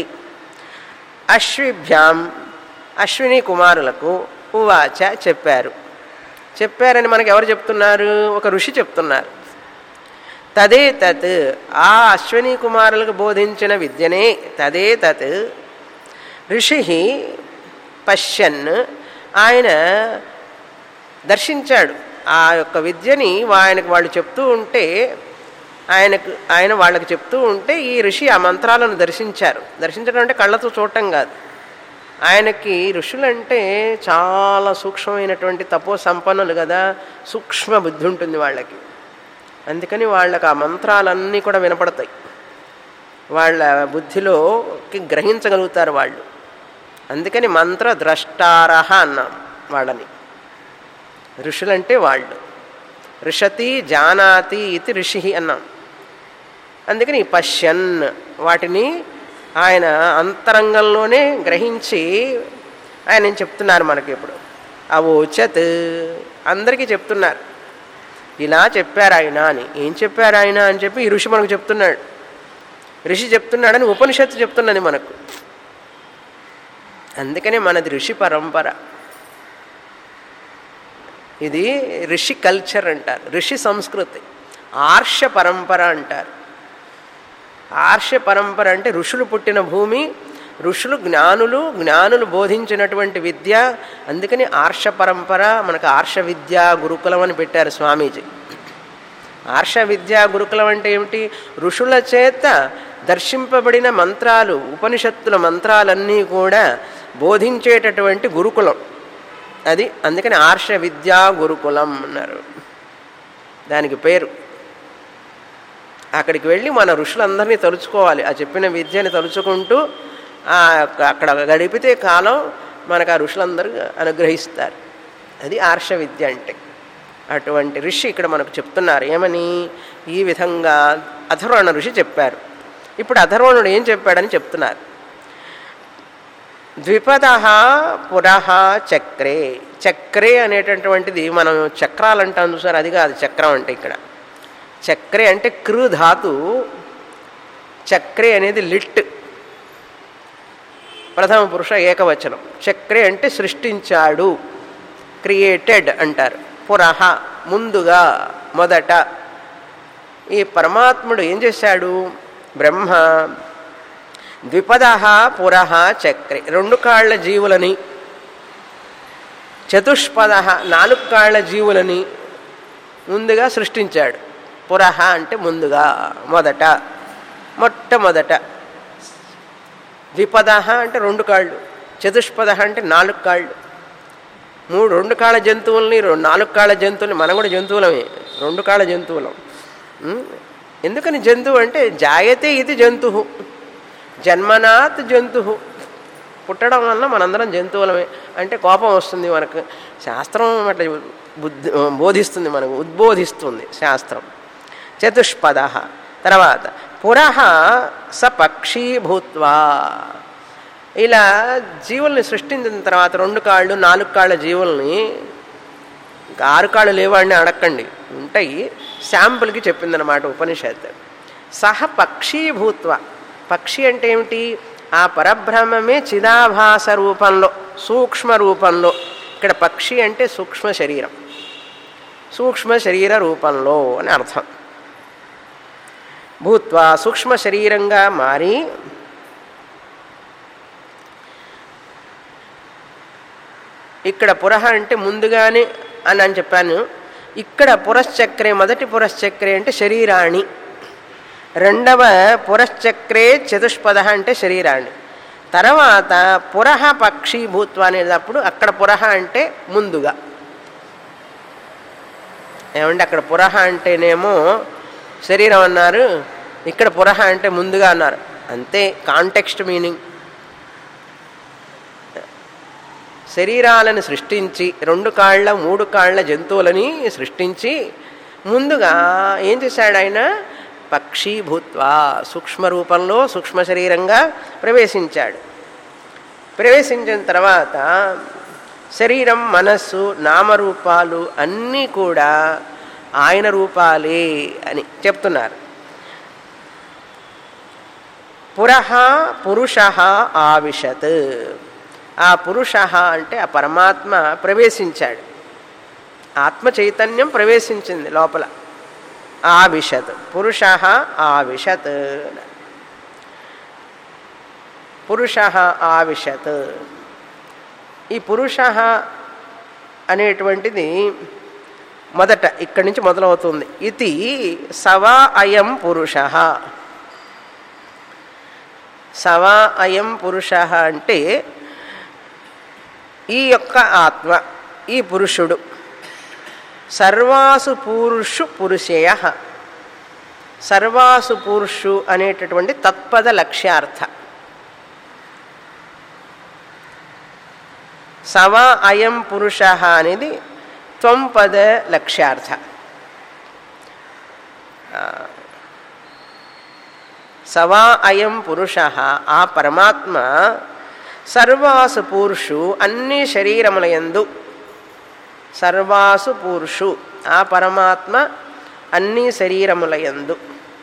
అశ్విభ్యాం, అశ్విని కుమారులకు ఉవాచ చెప్పారు. చెప్పారని మనకు ఎవరు చెప్తున్నారు? ఒక ఋషి చెప్తున్నారు. తదే తత్, ఆ అశ్విని కుమారులకు బోధించిన విద్యనే తదే తత్ ఋషి పశ్యన్, ఆయన దర్శించాడు ఆ యొక్క విద్యని. ఆయనకు వాళ్ళు చెప్తూ ఉంటే ఆయనకు ఆయన వాళ్ళకి చెప్తూ ఉంటే ఈ ఋషి ఆ మంత్రాలను దర్శించారు. దర్శించడం అంటే కళ్ళతో చూడటం కాదు. ఆయనకి ఋషులంటే చాలా సూక్ష్మమైనటువంటి తపో సంపన్నులు కదా, సూక్ష్మ బుద్ధి ఉంటుంది వాళ్ళకి. అందుకని వాళ్ళకి ఆ మంత్రాలన్నీ కూడా వినపడతాయి, వాళ్ళ బుద్ధిలోకి గ్రహించగలుగుతారు వాళ్ళు. అందుకని మంత్ర ద్రష్టారహ అన్నాం వాళ్ళని. ఋషులంటే వాళ్ళు. ఋషతి జానాతి ఇది ఋషి అన్నాం. అందుకని పశ్యన్, వాటిని ఆయన అంతరంగంలోనే గ్రహించి ఆయన చెప్తున్నారు మనకి. ఇప్పుడు అవోచత్, అందరికీ చెప్తున్నారు. ఇలా చెప్పారు ఆయన అని. ఏం చెప్పారు ఆయన అని చెప్పి ఈ ఋషి మనకు చెప్తున్నాడు. ఋషి చెప్తున్నాడని ఉపనిషత్తు చెప్తున్నది మనకు. అందుకనే మనది ఋషి పరంపర. ఇది ఋషి కల్చర్ అంటారు, ఋషి సంస్కృతి. ఆర్ష పరంపర అంటారు. ఆర్ష పరంపర అంటే ఋషులు పుట్టిన భూమి, ఋషులు జ్ఞానులు, జ్ఞానులు బోధించినటువంటి విద్య. అందుకని ఆర్ష పరంపర. మనకు ఆర్ష విద్యా గురుకులం అని పెట్టారు స్వామీజీ. ఆర్ష విద్యా గురుకులం అంటే ఏమిటి? ఋషుల చేత దర్శింపబడిన మంత్రాలు, ఉపనిషత్తుల మంత్రాలన్నీ కూడా బోధించేటటువంటి గురుకులం అది. అందుకని ఆర్ష విద్యా గురుకులం అన్నారు దానికి పేరు. అక్కడికి వెళ్ళి మన ఋషులందరినీ తలుచుకోవాలి. ఆ చెప్పిన విద్యని తలుచుకుంటూ అక్కడ గడిపితే కాలం మనకు ఆ ఋషులందరూ అనుగ్రహిస్తారు. అది ఆర్ష విద్య అంటే. అటువంటి ఋషి ఇక్కడ మనకు చెప్తున్నారు. ఏమని? ఈ విధంగా అథర్వణ ఋషి చెప్పారు. ఇప్పుడు అథర్వణుడు ఏం చెప్పాడని చెప్తున్నారు. ద్విపద పురః చక్రే. చక్రే అనేటటువంటిది మనం చక్రాలు అంటాం చూసారు, అది కాదు చక్రం అంటే. ఇక్కడ చక్రే అంటే కృ ధాతు, చక్రే అనేది లిట్, ప్రథమ పురుష ఏకవచనం. చక్రే అంటే సృష్టించాడు, క్రియేటెడ్ అంటారు. పురః ముందుగా, మొదట. ఈ పరమాత్ముడు ఏం చేశాడు? బ్రహ్మ ద్విపద పురః చక్రే, రెండు కాళ్ల జీవులని, చతుష్పద నాలుగు కాళ్ల జీవులని ముందుగా సృష్టించాడు. పురః అంటే ముందుగా, మొదట, మొట్టమొదట. ద్విపద అంటే రెండు కాళ్ళు, చతుష్పద అంటే నాలుగు కాళ్ళు. మూడు రెండు కాళ్ళ జంతువుల్ని, నాలుగు కాళ్ళ జంతువుల్ని, మనం కూడా జంతువులమే, రెండు కాళ్ళ జంతువులం. ఎందుకని జంతువు అంటే జాయతే ఇది జంతువు, జన్మనాత్ జంతువు. పుట్టడం వల్ల మనందరం జంతువులమే. అంటే కోపం వస్తుంది మనకు. శాస్త్రం అట్లా బుద్ధి బోధిస్తుంది, మనకు ఉద్బోధిస్తుంది శాస్త్రం. చతుష్పద. తర్వాత పురః స పక్షీ భూత్వా. ఇలా జీవుల్ని సృష్టించిన తర్వాత రెండు కాళ్ళు నాలుగు కాళ్ళ జీవుల్ని, ఇంకా ఆరు కాళ్ళు లేవాడిని అడక్కండి, ఉంటాయి. శాంపుల్కి చెప్పిందనమాట ఉపనిషత్తు. సహ పక్షీ భూత్వ. పక్షి అంటే ఏమిటి? ఆ పరబ్రహ్మమే చిదాభాస రూపంలో, సూక్ష్మ రూపంలో. ఇక్కడ పక్షి అంటే సూక్ష్మ శరీరం, సూక్ష్మ శరీర రూపంలో అని అర్థం. భూత్వా సూక్ష్మ శరీరంగా మారి ఇక్కడ పురః అంటే ముందుగానే అని అని చెప్పాను. ఇక్కడ పురశ్చక్రే, మొదటి పురశ్చక్రే అంటే శరీరాణి, రెండవ పురశ్చక్రే చతుష్పద అంటే శరీరాణి. తర్వాత పురః పక్షి భూత్వ అనేటప్పుడు అక్కడ పురః అంటే ముందుగా. ఏమంటే అక్కడ పురః అంటేనేమో శరీరం అన్నారు, ఇక్కడ పురః అంటే ముందుగా అన్నారు. అంతే కాంటెక్స్ట్ మీనింగ్. శరీరాలను సృష్టించి, రెండు కాళ్ళ మూడు కాళ్ళ జంతువులని సృష్టించి ముందుగా ఏం చేశాడు ఆయన? పక్షీ భూత్వా, సూక్ష్మ రూపంలో సూక్ష్మ శరీరంగా ప్రవేశించాడు. ప్రవేశించిన తర్వాత శరీరం, మనస్సు, నామరూపాలు అన్నీ కూడా ఆయన రూపాలే అని చెప్తున్నారు. పురః పురుషః ఆవిశత్. ఆ పురుష అంటే ఆ పరమాత్మ ప్రవేశించాడు. ఆత్మ చైతన్యం ప్రవేశించింది లోపల. ఆవిశత్ పురుష ఆవిశత్, పురుష ఆవిశత్. ఈ పురుష అనేటువంటిది మొదట ఇక్కడి నుంచి మొదలవుతుంది. ఇది సవా అయం పురుష. సవా అయం పురుష అంటే ఈ యొక్క ఆత్మ, ఈ పురుషుడు సర్వాసు పూరుషు పురుషేయ. సర్వాసు పూరుషు అనేటటువంటి తత్పద లక్ష్యార్థ. సవా అయం పురుష అనేది త్వంపద లక్ష్యార్థ. సవా అయం పురుష, ఆ పరమాత్మ సర్వాసు పూరుషు అన్ని శరీరములయందు. సర్వాసు పూరుషు, ఆ పరమాత్మ అన్ని శరీరములయందు.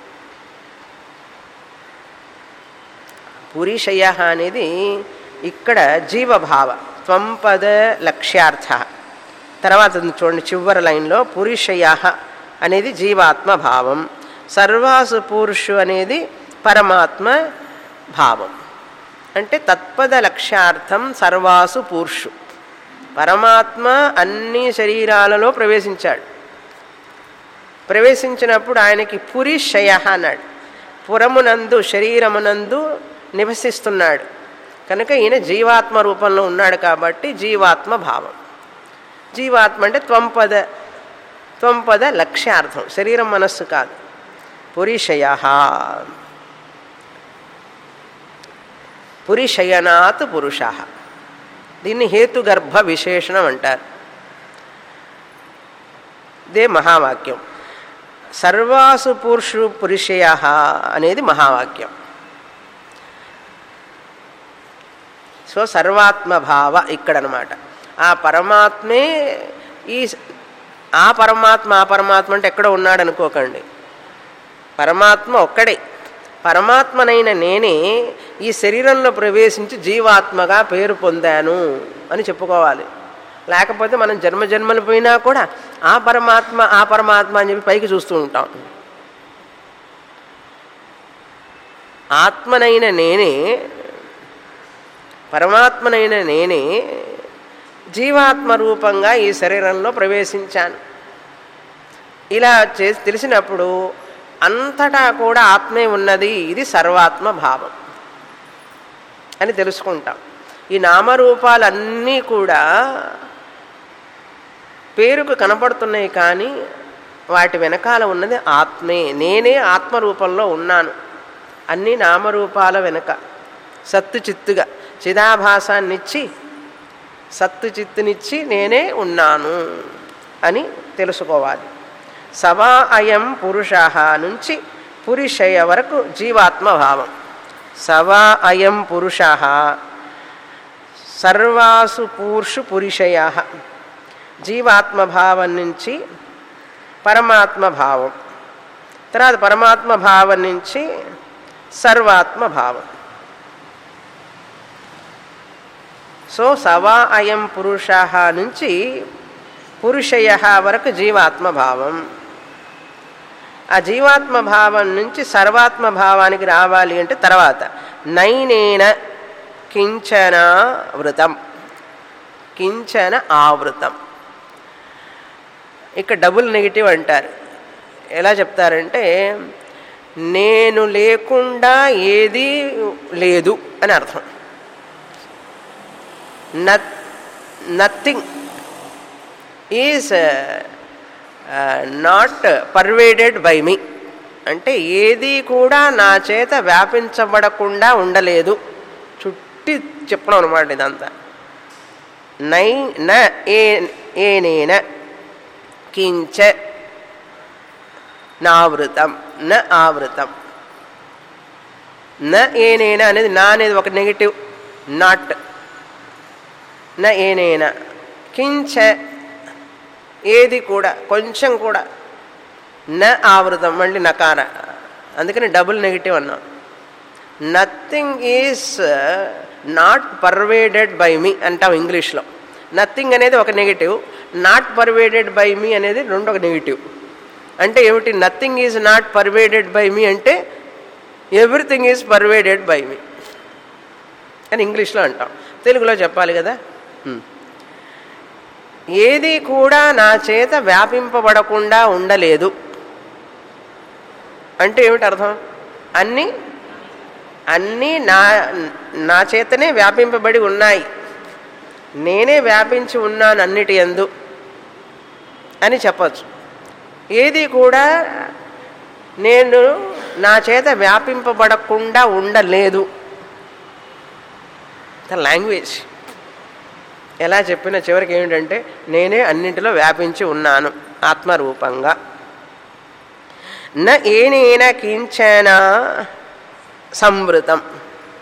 పురుషయ అనేది ఇక్కడ జీవభావ త్వంపద లక్ష్యార్థ. తర్వాత చూడండి చివరి లైన్లో పురుషయ అనేది జీవాత్మ భావం, సర్వాసు పురుషు అనేది పరమాత్మ భావం. అంటే తత్పద లక్ష్యార్థం సర్వాసు పురుషు. పరమాత్మ అన్ని శరీరాలలో ప్రవేశించాడు. ప్రవేశించినప్పుడు ఆయనకి పురిషయ అన్నాడు. పురమునందు శరీరమునందు నివసిస్తున్నాడు కనుక ఈయన జీవాత్మ రూపంలో ఉన్నాడు కాబట్టి జీవాత్మ భావం. జీవాత్మ అంటే త్వంపద త్వంపద లక్ష్యార్థం, శరీరం మనస్సు కాదు. పురిషయ పురిషయనాత్ పురుష. దీన్ని హేతుగర్భ విశేషణం అంటారు. ఇదే మహావాక్యం. సర్వాసు పురుషు పురుషయ అనేది మహావాక్యం. సో సర్వాత్మభావ ఇక్కడనమాట. ఆ పరమాత్మే ఈ ఆ పరమాత్మ ఆ పరమాత్మ అంటే ఎక్కడో ఉన్నాడు అనుకోకండి. పరమాత్మ ఒక్కడే. పరమాత్మనైన నేనే ఈ శరీరంలో ప్రవేశించి జీవాత్మగా పేరు పొందాను అని చెప్పుకోవాలి. లేకపోతే మనం జన్మ జన్మలు పోయినా కూడా ఆ పరమాత్మ ఆ పరమాత్మ అని చెప్పి పైకి చూస్తూ ఉంటాం. ఆత్మనైన నేనే, పరమాత్మనైన నేనే జీవాత్మ రూపంగా ఈ శరీరంలో ప్రవేశించాను. ఇలా చేసి తెలిసినప్పుడు అంతటా కూడా ఆత్మే ఉన్నది, ఇది సర్వాత్మ భావం అని తెలుసుకుంటాం. ఈ నామరూపాలన్నీ కూడా పేరుకు కనపడుతున్నాయి కానీ వాటి వెనకాల ఉన్నది ఆత్మే. నేనే ఆత్మరూపంలో ఉన్నాను. అన్ని నామరూపాల వెనక సత్తు చిత్తుగా చిదాభాసాన్నిచ్చి సత్తు చిత్తునిచ్చి నేనే ఉన్నాను అని తెలుసుకోవాలి. సవా అయం పురుష నుంచి పురుషయ వరకు జీవాత్మ భావం. సవా అయం పురుష సర్వాసు పూర్షు పురుషయ. జీవాత్మ భావం నుంచి పరమాత్మ భావం, తర్వాత పరమాత్మ భావం నుంచి సర్వాత్మ భావం. సో సవా అయం పురుష నుంచి పురుషయ వరకు జీవాత్మ భావం. ఆ జీవాత్మ భావం నుంచి సర్వాత్మ భావానికి రావాలి అంటే తర్వాత నైనేన కించన వృతం, కించన ఆవృతం. ఇక్కడ డబుల్ నెగిటివ్ అంటారు. ఎలా చెప్తారంటే నేను లేకుండా ఏది లేదు అని అర్థం. Nothing is not pervaded by me అంటే ఏది కూడా నా చేత వ్యాపించబడకుండా ఉండలేదు. చుట్టి చెప్పడం అనమాట ఇదంతా. నై న ఏనేన కించ నావృతం న ఆవృతం. న ఏనేన అనేది నా అనేది ఒక నెగిటివ్, నాట్. న ఏనేన కించ ఏది కూడా కొంచెం కూడా. న ఆవృతం మళ్ళీ నకార, అందుకని డబుల్ నెగిటివ్ అన్నాం. Nothing is not pervaded by me అంటాం ఇంగ్లీష్లో. నథింగ్ అనేది ఒక negative, not pervaded by me అనేది రెండో నెగిటివ్. అంటే ఏమిటి? Nothing is not pervaded by me అంటే everything is pervaded by me అని ఇంగ్లీష్లో అంటాం. తెలుగులో చెప్పాలి కదా. ఏది కూడా నా చేత వ్యాపింపబడకుండా ఉండలేదు అంటే ఏమిటి అర్థం? అన్నీ అన్నీ నా నా చేతనే వ్యాపింపబడి ఉన్నాయి, నేనే వ్యాపించి ఉన్నాను అన్నిటి యందు అని చెప్పచ్చు. ఏది కూడా నేను నా చేత వ్యాపింపబడకుండా ఉండలేదు. లాంగ్వేజ్ ఎలా చెప్పినా చివరికి ఏమిటంటే నేనే అన్నింటిలో వ్యాపించి ఉన్నాను ఆత్మరూపంగా. న ఏనేన కించన సంవృతం.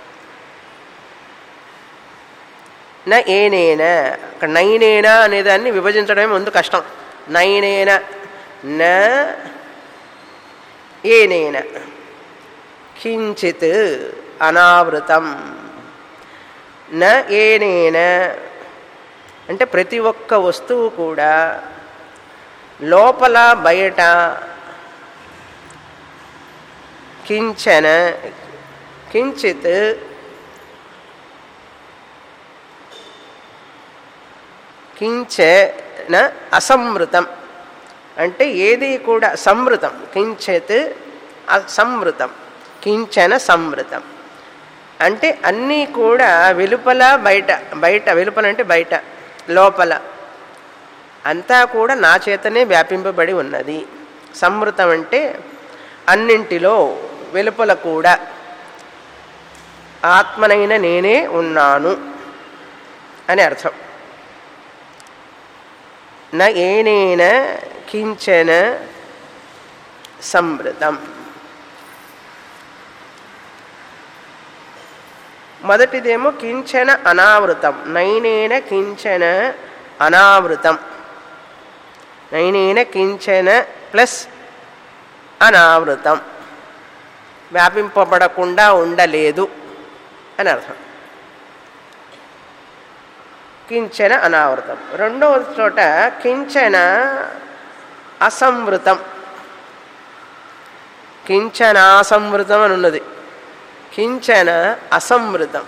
న ఏనేన, అక్కడ నైనేన అనేదాన్ని విభజించడమే ముందు కష్టం. నైనేన న ఏనేన కించిత్ అనావృతం. న ఏనేన అంటే ప్రతి ఒక్క వస్తువు కూడా లోపల బయట కించన కించిత్ కించన అసంవృతం అంటే ఏది కూడా సంవృతం. కించిత్ అసంవృతం, కించన సంవృతం అంటే అన్నీ కూడా వెలుపల బయట, బయట వెలుపల అంటే బయట, లోపల అంతా కూడా నా చేతనే వ్యాపింపబడి ఉన్నది. సంవృతం అంటే అన్నింటిలో వెలుపల కూడా ఆత్మనైన నేనే ఉన్నాను అని అర్థం. న ఏనేన కించన సంవృతం. మొదటిదేమో కించన అనావృతం. నైనేన కించన అనావృతం. నైనేన కించన ప్లస్ అనావృతం, వ్యాపింపబడకుండా ఉండలేదు అని అర్థం. కించన అనావృతం. రెండవ చోట కించన అసంవృతం. కించన అసంవృతం అని ఉన్నది. కించన అసంవృతం.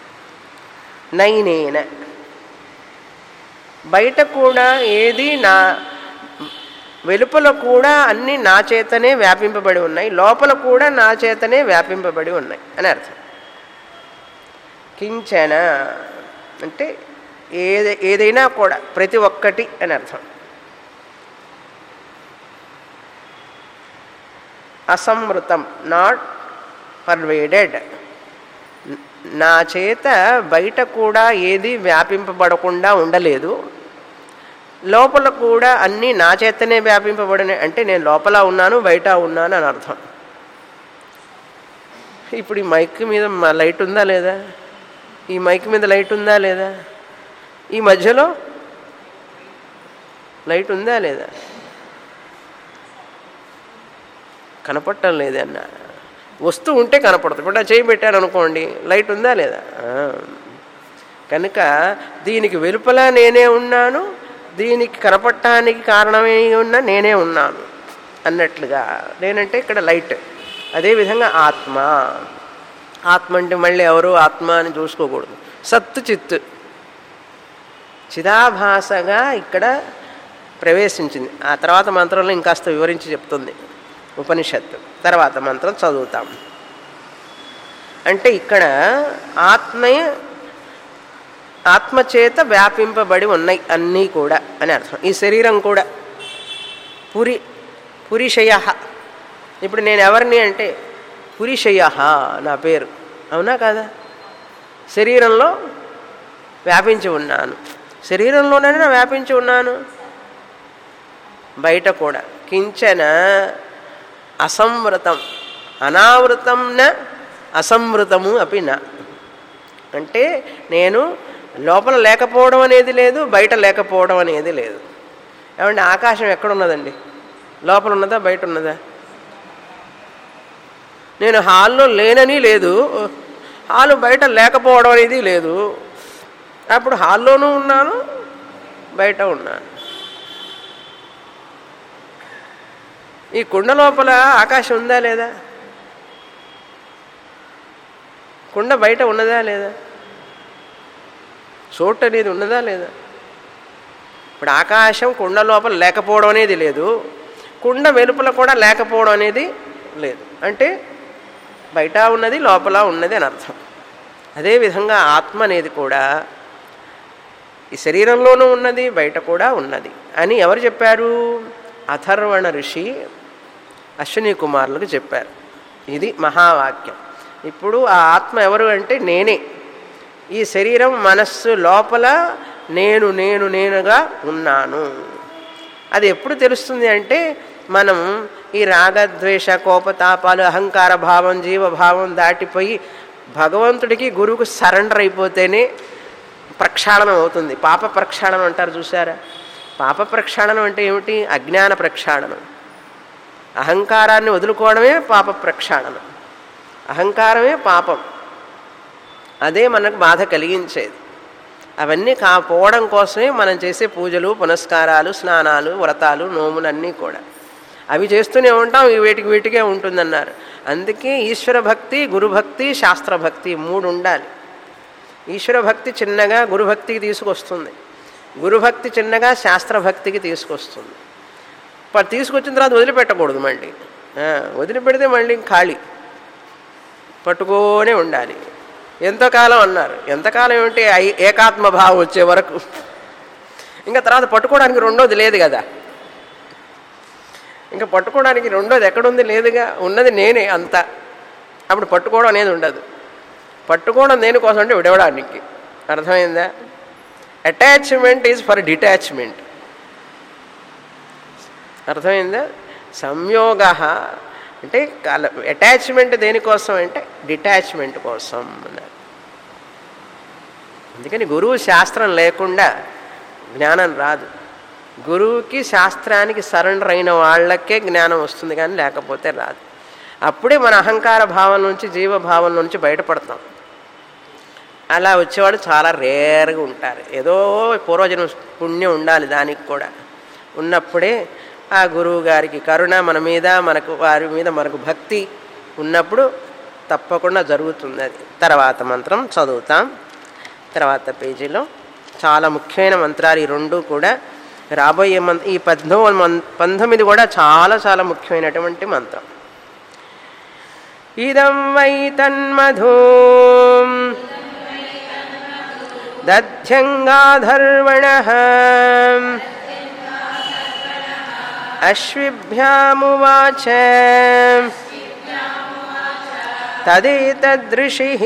నైనేన బయట కూడా ఏది నా, వెలుపల కూడా అన్నీ నా చేతనే వ్యాపింపబడి ఉన్నాయి, లోపల కూడా నా చేతనే వ్యాపింపబడి ఉన్నాయి అని అర్థం. కించన అంటే ఏది ఏదైనా కూడా ప్రతి ఒక్కటి అని అర్థం. అసంవృతం నాట్ పర్వేడెడ్. నా చేత బయట కూడా ఏది వ్యాపింపబడకుండా ఉండలేదు, లోపల కూడా అన్నీ నా చేతనే వ్యాపింపబడినాయి అంటే నేను లోపల ఉన్నాను బయట ఉన్నాను అని అర్థం. ఇప్పుడు ఈ మైక్ మీద లైట్ ఉందా లేదా? ఈ మైక్ మీద లైట్ ఉందా లేదా? ఈ మధ్యలో లైట్ ఉందా లేదా? కనపడటం లేదన్న వస్తువు ఉంటే కనపడుతుంది. ఇప్పుడు చేయి పెట్టాను అనుకోండి, లైట్ ఉందా లేదా? కనుక దీనికి వెలుపల నేనే ఉన్నాను, దీనికి కనపడటానికి కారణమే ఉన్నా నేనే ఉన్నాను అన్నట్లుగా. నేనంటే ఇక్కడ లైట్. అదేవిధంగా ఆత్మ. ఆత్మ అంటే మళ్ళీ ఎవరు ఆత్మ అని చూసుకోకూడదు. సత్తు చిత్తు చిదాభాసగా ఇక్కడ ప్రవేశించింది. ఆ తర్వాత మంత్రంలో ఇంకాస్త వివరించి చెప్తుంది ఉపనిషత్తు. తర్వాత మంత్రం చదువుతాం. అంటే ఇక్కడ ఆత్మయ ఆత్మచేత వ్యాపింపబడి ఉన్నాయి అన్నీ కూడా అని అర్థం. ఈ శరీరం కూడా పురి పురిషయ. ఇప్పుడు నేను ఎవరిని అంటే పురిషయ నా పేరు, అవునా కాదా? శరీరంలో వ్యాపించి ఉన్నాను. శరీరంలోనే నా వ్యాపించి ఉన్నాను, బయట కూడా. కించన అసంవృతం. అనావృతం న అసంవృతము అపి నా. అంటే నేను లోపల లేకపోవడం అనేది లేదు, బయట లేకపోవడం అనేది లేదు. ఏమంటే ఆకాశం ఎక్కడున్నదండి? లోపల ఉన్నదా బయట ఉన్నదా? నేను హాల్లో లేనని లేదు, హాలు బయట లేకపోవడం అనేది లేదు. అప్పుడు హాల్లోనూ ఉన్నాను, బయట ఉన్నాను. ఈ కుండ లోపల ఆకాశం ఉందా లేదా? కుండ బయట ఉన్నదా లేదా? చోటు అనేది ఉన్నదా లేదా? ఇప్పుడు ఆకాశం కుండ లోపల లేకపోవడం అనేది లేదు, కుండ వెలుపల కూడా లేకపోవడం అనేది లేదు. అంటే బయట ఉన్నది లోపల ఉన్నది అని అర్థం. అదేవిధంగా ఆత్మ అనేది కూడా ఈ శరీరంలోనూ ఉన్నది, బయట కూడా ఉన్నది అని ఎవరు చెప్పారు? అథర్వణ ఋషి అశ్విని కుమారులకు చెప్పారు. ఇది మహావాక్యం. ఇప్పుడు ఆ ఆత్మ ఎవరు అంటే నేనే. ఈ శరీరం మనస్సు లోపల నేను నేను నేనుగా ఉన్నాను. అది ఎప్పుడు తెలుస్తుంది అంటే మనం ఈ రాగద్వేష కోపతాపాలు అహంకార భావం జీవభావం దాటిపోయి భగవంతుడికి గురువుకు సరెండర్ అయిపోతేనే ప్రక్షాళనం అవుతుంది. పాప ప్రక్షాళనం అంటారు చూసారా? పాప ప్రక్షాళనం అంటే ఏమిటి? అజ్ఞాన ప్రక్షాళనం. అహంకారాన్ని వదులుకోవడమే పాప ప్రక్షాళనం. అహంకారమే పాపం, అదే మనకు బాధ కలిగించేది. అవన్నీ కాపోవడం కోసమే మనం చేసే పూజలు పునస్కారాలు స్నానాలు వ్రతాలు నోములు అన్నీ కూడా అవి చేస్తూనే ఉంటాం. వీటికి వీటికే ఉంటుందన్నారు. అందుకే ఈశ్వర భక్తి గురుభక్తి శాస్త్రభక్తి మూడు ఉండాలి. ఈశ్వర భక్తి చిన్నగా గురుభక్తికి తీసుకొస్తుంది, గురుభక్తి చిన్నగా శాస్త్రభక్తికి తీసుకొస్తుంది. తీసుకొచ్చిన తర్వాత వదిలిపెట్టకూడదు. మళ్ళీ వదిలిపెడితే మళ్ళీ ఖాళీ, పట్టుకోనే ఉండాలి. ఎంతకాలం అన్నారు? ఎంతకాలం ఏమిటి? ఏకాత్మభావం వచ్చే వరకు. ఇంకా తర్వాత పట్టుకోవడానికి రెండోది లేదు కదా. ఇంకా పట్టుకోవడానికి రెండోది ఎక్కడుంది? లేదుగా. ఉన్నది నేనే అంతా. అప్పుడు పట్టుకోవడం అనేది ఉండదు. పట్టుకోవడం దేనికోసం అంటే విడవడానికి. అర్థమైందా? Attachment is for detachment. అర్థమైందా? సంయోగ అంటే అటాచ్మెంట్ దేనికోసం అంటే డిటాచ్మెంట్ కోసం అన్నారు. అందుకని గురువు శాస్త్రం లేకుండా జ్ఞానం రాదు. గురువుకి శాస్త్రానికి సరెండర్ అయిన వాళ్ళకే జ్ఞానం వస్తుంది, కానీ లేకపోతే రాదు. అప్పుడే మన అహంకార భావం నుంచి జీవభావం నుంచి బయటపడతాం. అలా వచ్చేవాడు చాలా రేర్గా ఉంటారు. ఏదో పూర్వజన్మ పుణ్యం ఉండాలి దానికి కూడా. ఉన్నప్పుడే ఆ గురువు గారికి కరుణ మన మీద, మనకు వారి మీద మనకు భక్తి ఉన్నప్పుడు తప్పకుండా జరుగుతుంది. అది తర్వాత మంత్రం చదువుతాం. తర్వాత పేజీలో చాలా ముఖ్యమైన మంత్రాలు ఈ రెండు కూడా. రాబోయే మంత్ర ఈ పద్నో పంతొమ్మిది కూడా చాలా చాలా ముఖ్యమైనటువంటి మంత్రం. ఇదం వై తన్మధూ దధ్యంగాధర్వణః అశ్విభ్యామువాచ తదేతదృషిః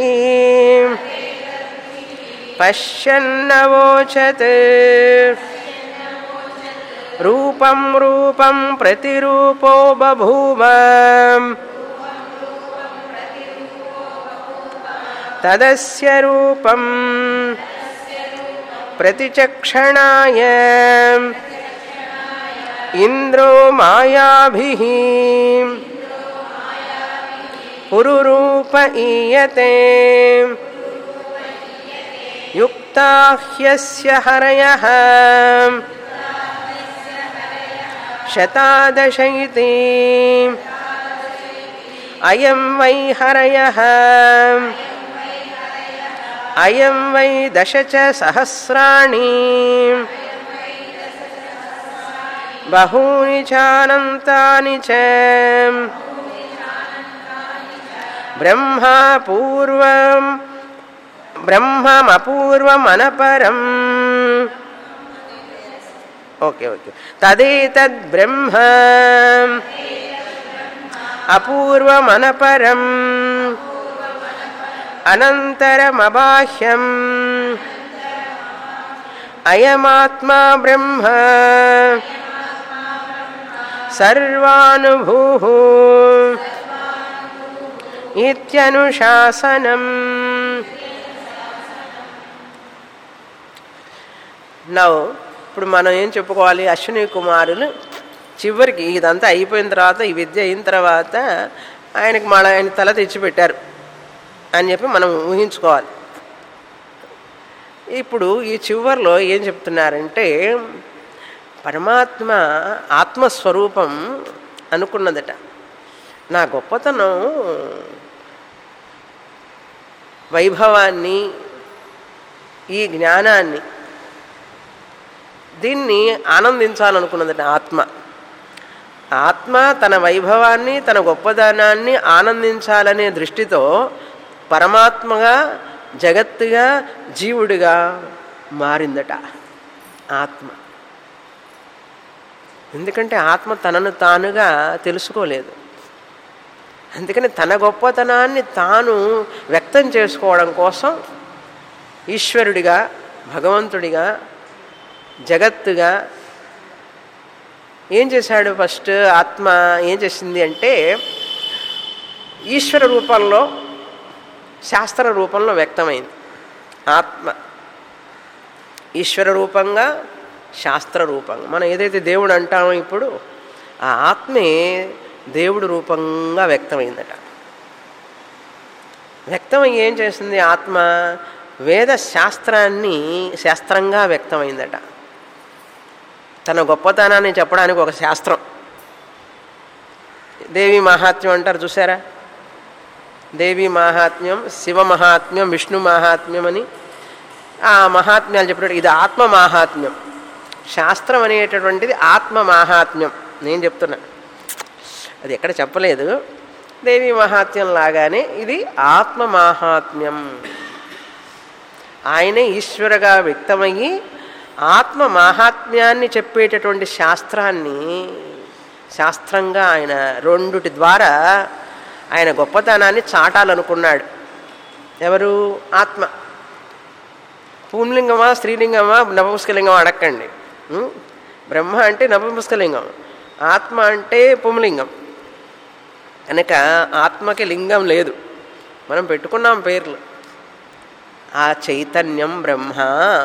పశ్యన్నవోచత్ రూపం రూపం ప్రతిరూపో బభూవ తదస్య రూపం ప్రతిచక్షణాయ ఇంద్రో మాయాభిః పురురూప ఈయతే యుక్తా హ్యస్య హరయః శతాదశ ఇతి అయం వై హరయః అయం వై దశ చ సహస్రాణి బహూని చానంతాని చ బ్రహ్మ పూర్వం బ్రహ్మమపూర్వమనపరం. ఓకే ఓకే తదేతద్ బ్రహ్మ అపూర్వమనపరం అనంతరమబాహ్యం అయమాత్మా బ్రహ్మ సర్వానుభూః ఇత్యనుశాసనం. నౌ ఇప్పుడు మనం ఏం చెప్పుకోవాలి? అశ్విని కుమారులు చివరికి ఇదంతా అయిపోయిన తర్వాత, ఈ విద్య అయిన తర్వాత ఆయనకు మన ఆయన తల తెచ్చిపెట్టారు అని చెప్పి మనం ఊహించుకోవాలి. ఇప్పుడు ఈ చివరిలో ఏం చెప్తున్నారంటే పరమాత్మ ఆత్మస్వరూపం అనుకున్నదట, నా గొప్పతనం వైభవాన్ని ఈ జ్ఞానాన్ని దీన్ని ఆనందించాలనుకున్నదట ఆత్మ. ఆత్మ తన వైభవాన్ని తన గొప్పదనాన్ని ఆనందించాలనే దృష్టితో పరమాత్మగా జగత్తుగా జీవుడిగా మారిందట ఆత్మ. ఎందుకంటే ఆత్మ తనను తానుగా తెలుసుకోలేదు. అందుకని తన గొప్పతనాన్ని తాను వ్యక్తం చేసుకోవడం కోసం ఈశ్వరుడిగా భగవంతుడిగా జగత్తుగా ఏం చేశాడు? ఫస్ట్ ఆత్మ ఏం చేసింది అంటే ఈశ్వర రూపంలో శాస్త్ర రూపంలో వ్యక్తమైంది. ఆత్మ ఈశ్వర రూపంగా శాస్త్ర రూపంగా మనం ఏదైతే దేవుడు అంటామో ఇప్పుడు ఆ ఆత్మే దేవుడు రూపంగా వ్యక్తమైందట. వ్యక్తమై ఏం చేసింది ఆత్మ? వేద శాస్త్రాన్ని శాస్త్రంగా వ్యక్తమైందట. తన గొప్పతనాన్ని చెప్పడానికి ఒక శాస్త్రం. దేవి మహాత్మ్యం అంటారు చూసారా? దేవి మహాత్మ్యం, శివ మహాత్మ్యం, విష్ణు మహాత్మ్యం అని ఆ మహాత్మ్యాలు చెప్పినట్టు ఇది ఆత్మ మహాత్మ్యం. శాస్త్రం అనేటటువంటిది ఆత్మ మహాత్మ్యం. నేను చెప్తున్నా, అది ఎక్కడ చెప్పలేదు. దేవి మహాత్మ్యం లాగానే ఇది ఆత్మ మహాత్మ్యం. ఆయనే ఈశ్వరగా వ్యక్తమయ్యి ఆత్మ మహాత్మ్యాన్ని చెప్పేటటువంటి శాస్త్రాన్ని శాస్త్రంగా ఆయన రెండుటి ద్వారా ఆయన గొప్పతనాన్ని చాటాలనుకున్నాడు. ఎవరు? ఆత్మ. పుంలింగమా స్త్రీలింగమా నపుంసకలింగమా అడక్కండి. బ్రహ్మ అంటే నపుంసకలింగం, ఆత్మ అంటే పుంలింగం. కనుక ఆత్మకి లింగం లేదు, మనం పెట్టుకున్నాం పేర్లు. ఆ చైతన్యం బ్రహ్మ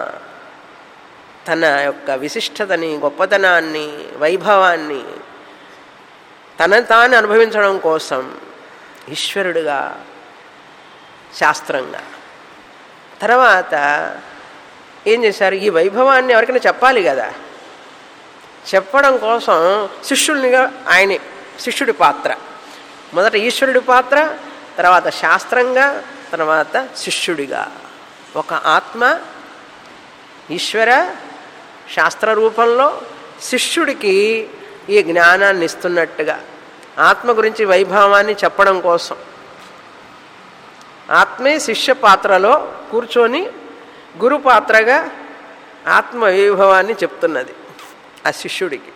తన యొక్క విశిష్టతని గొప్పతనాన్ని వైభవాన్ని తన తాను అనుభవించడం కోసం ఈశ్వరుడుగా శాస్త్రంగా తర్వాత ఏం చేశారు? ఈ వైభవాన్ని ఎవరికైనా చెప్పాలి కదా. చెప్పడం కోసం శిష్యునిగా ఆయనే శిష్యుడి పాత్ర. మొదట ఈశ్వరుడి పాత్ర, తర్వాత శాస్త్రంగా, తర్వాత శిష్యుడిగా. ఒక ఆత్మ ఈశ్వర శాస్త్ర రూపంలో శిష్యుడికి ఈ జ్ఞానాన్ని ఇస్తున్నట్టుగా ఆత్మ గురించి వైభవాన్ని చెప్పడం కోసం ఆత్మే శిష్య పాత్రలో కూర్చొని గురు పాత్రగా ఆత్మ వైభవాన్ని చెప్తున్నది ఆ శిష్యుడికి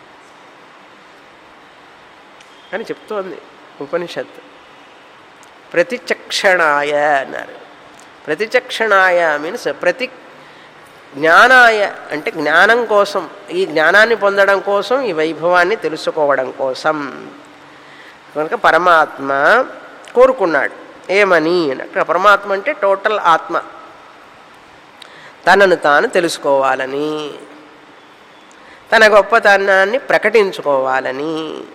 అని చెప్తోంది ఉపనిషత్తు. ప్రతిచక్షణాయ అన్నారు. ప్రతిచక్షణాయ మీన్స్ ప్రతి జ్ఞానాయ అంటే జ్ఞానం కోసం, ఈ జ్ఞానాన్ని పొందడం కోసం, ఈ వైభవాన్ని తెలుసుకోవడం కోసం కనుక పరమాత్మ కోరుకున్నాడు. ఏమని అక్కడ పరమాత్మ అంటే టోటల్ ఆత్మ తనను తాను తెలుసుకోవాలని, తన గొప్పతనాన్ని ప్రకటించుకోవాలని.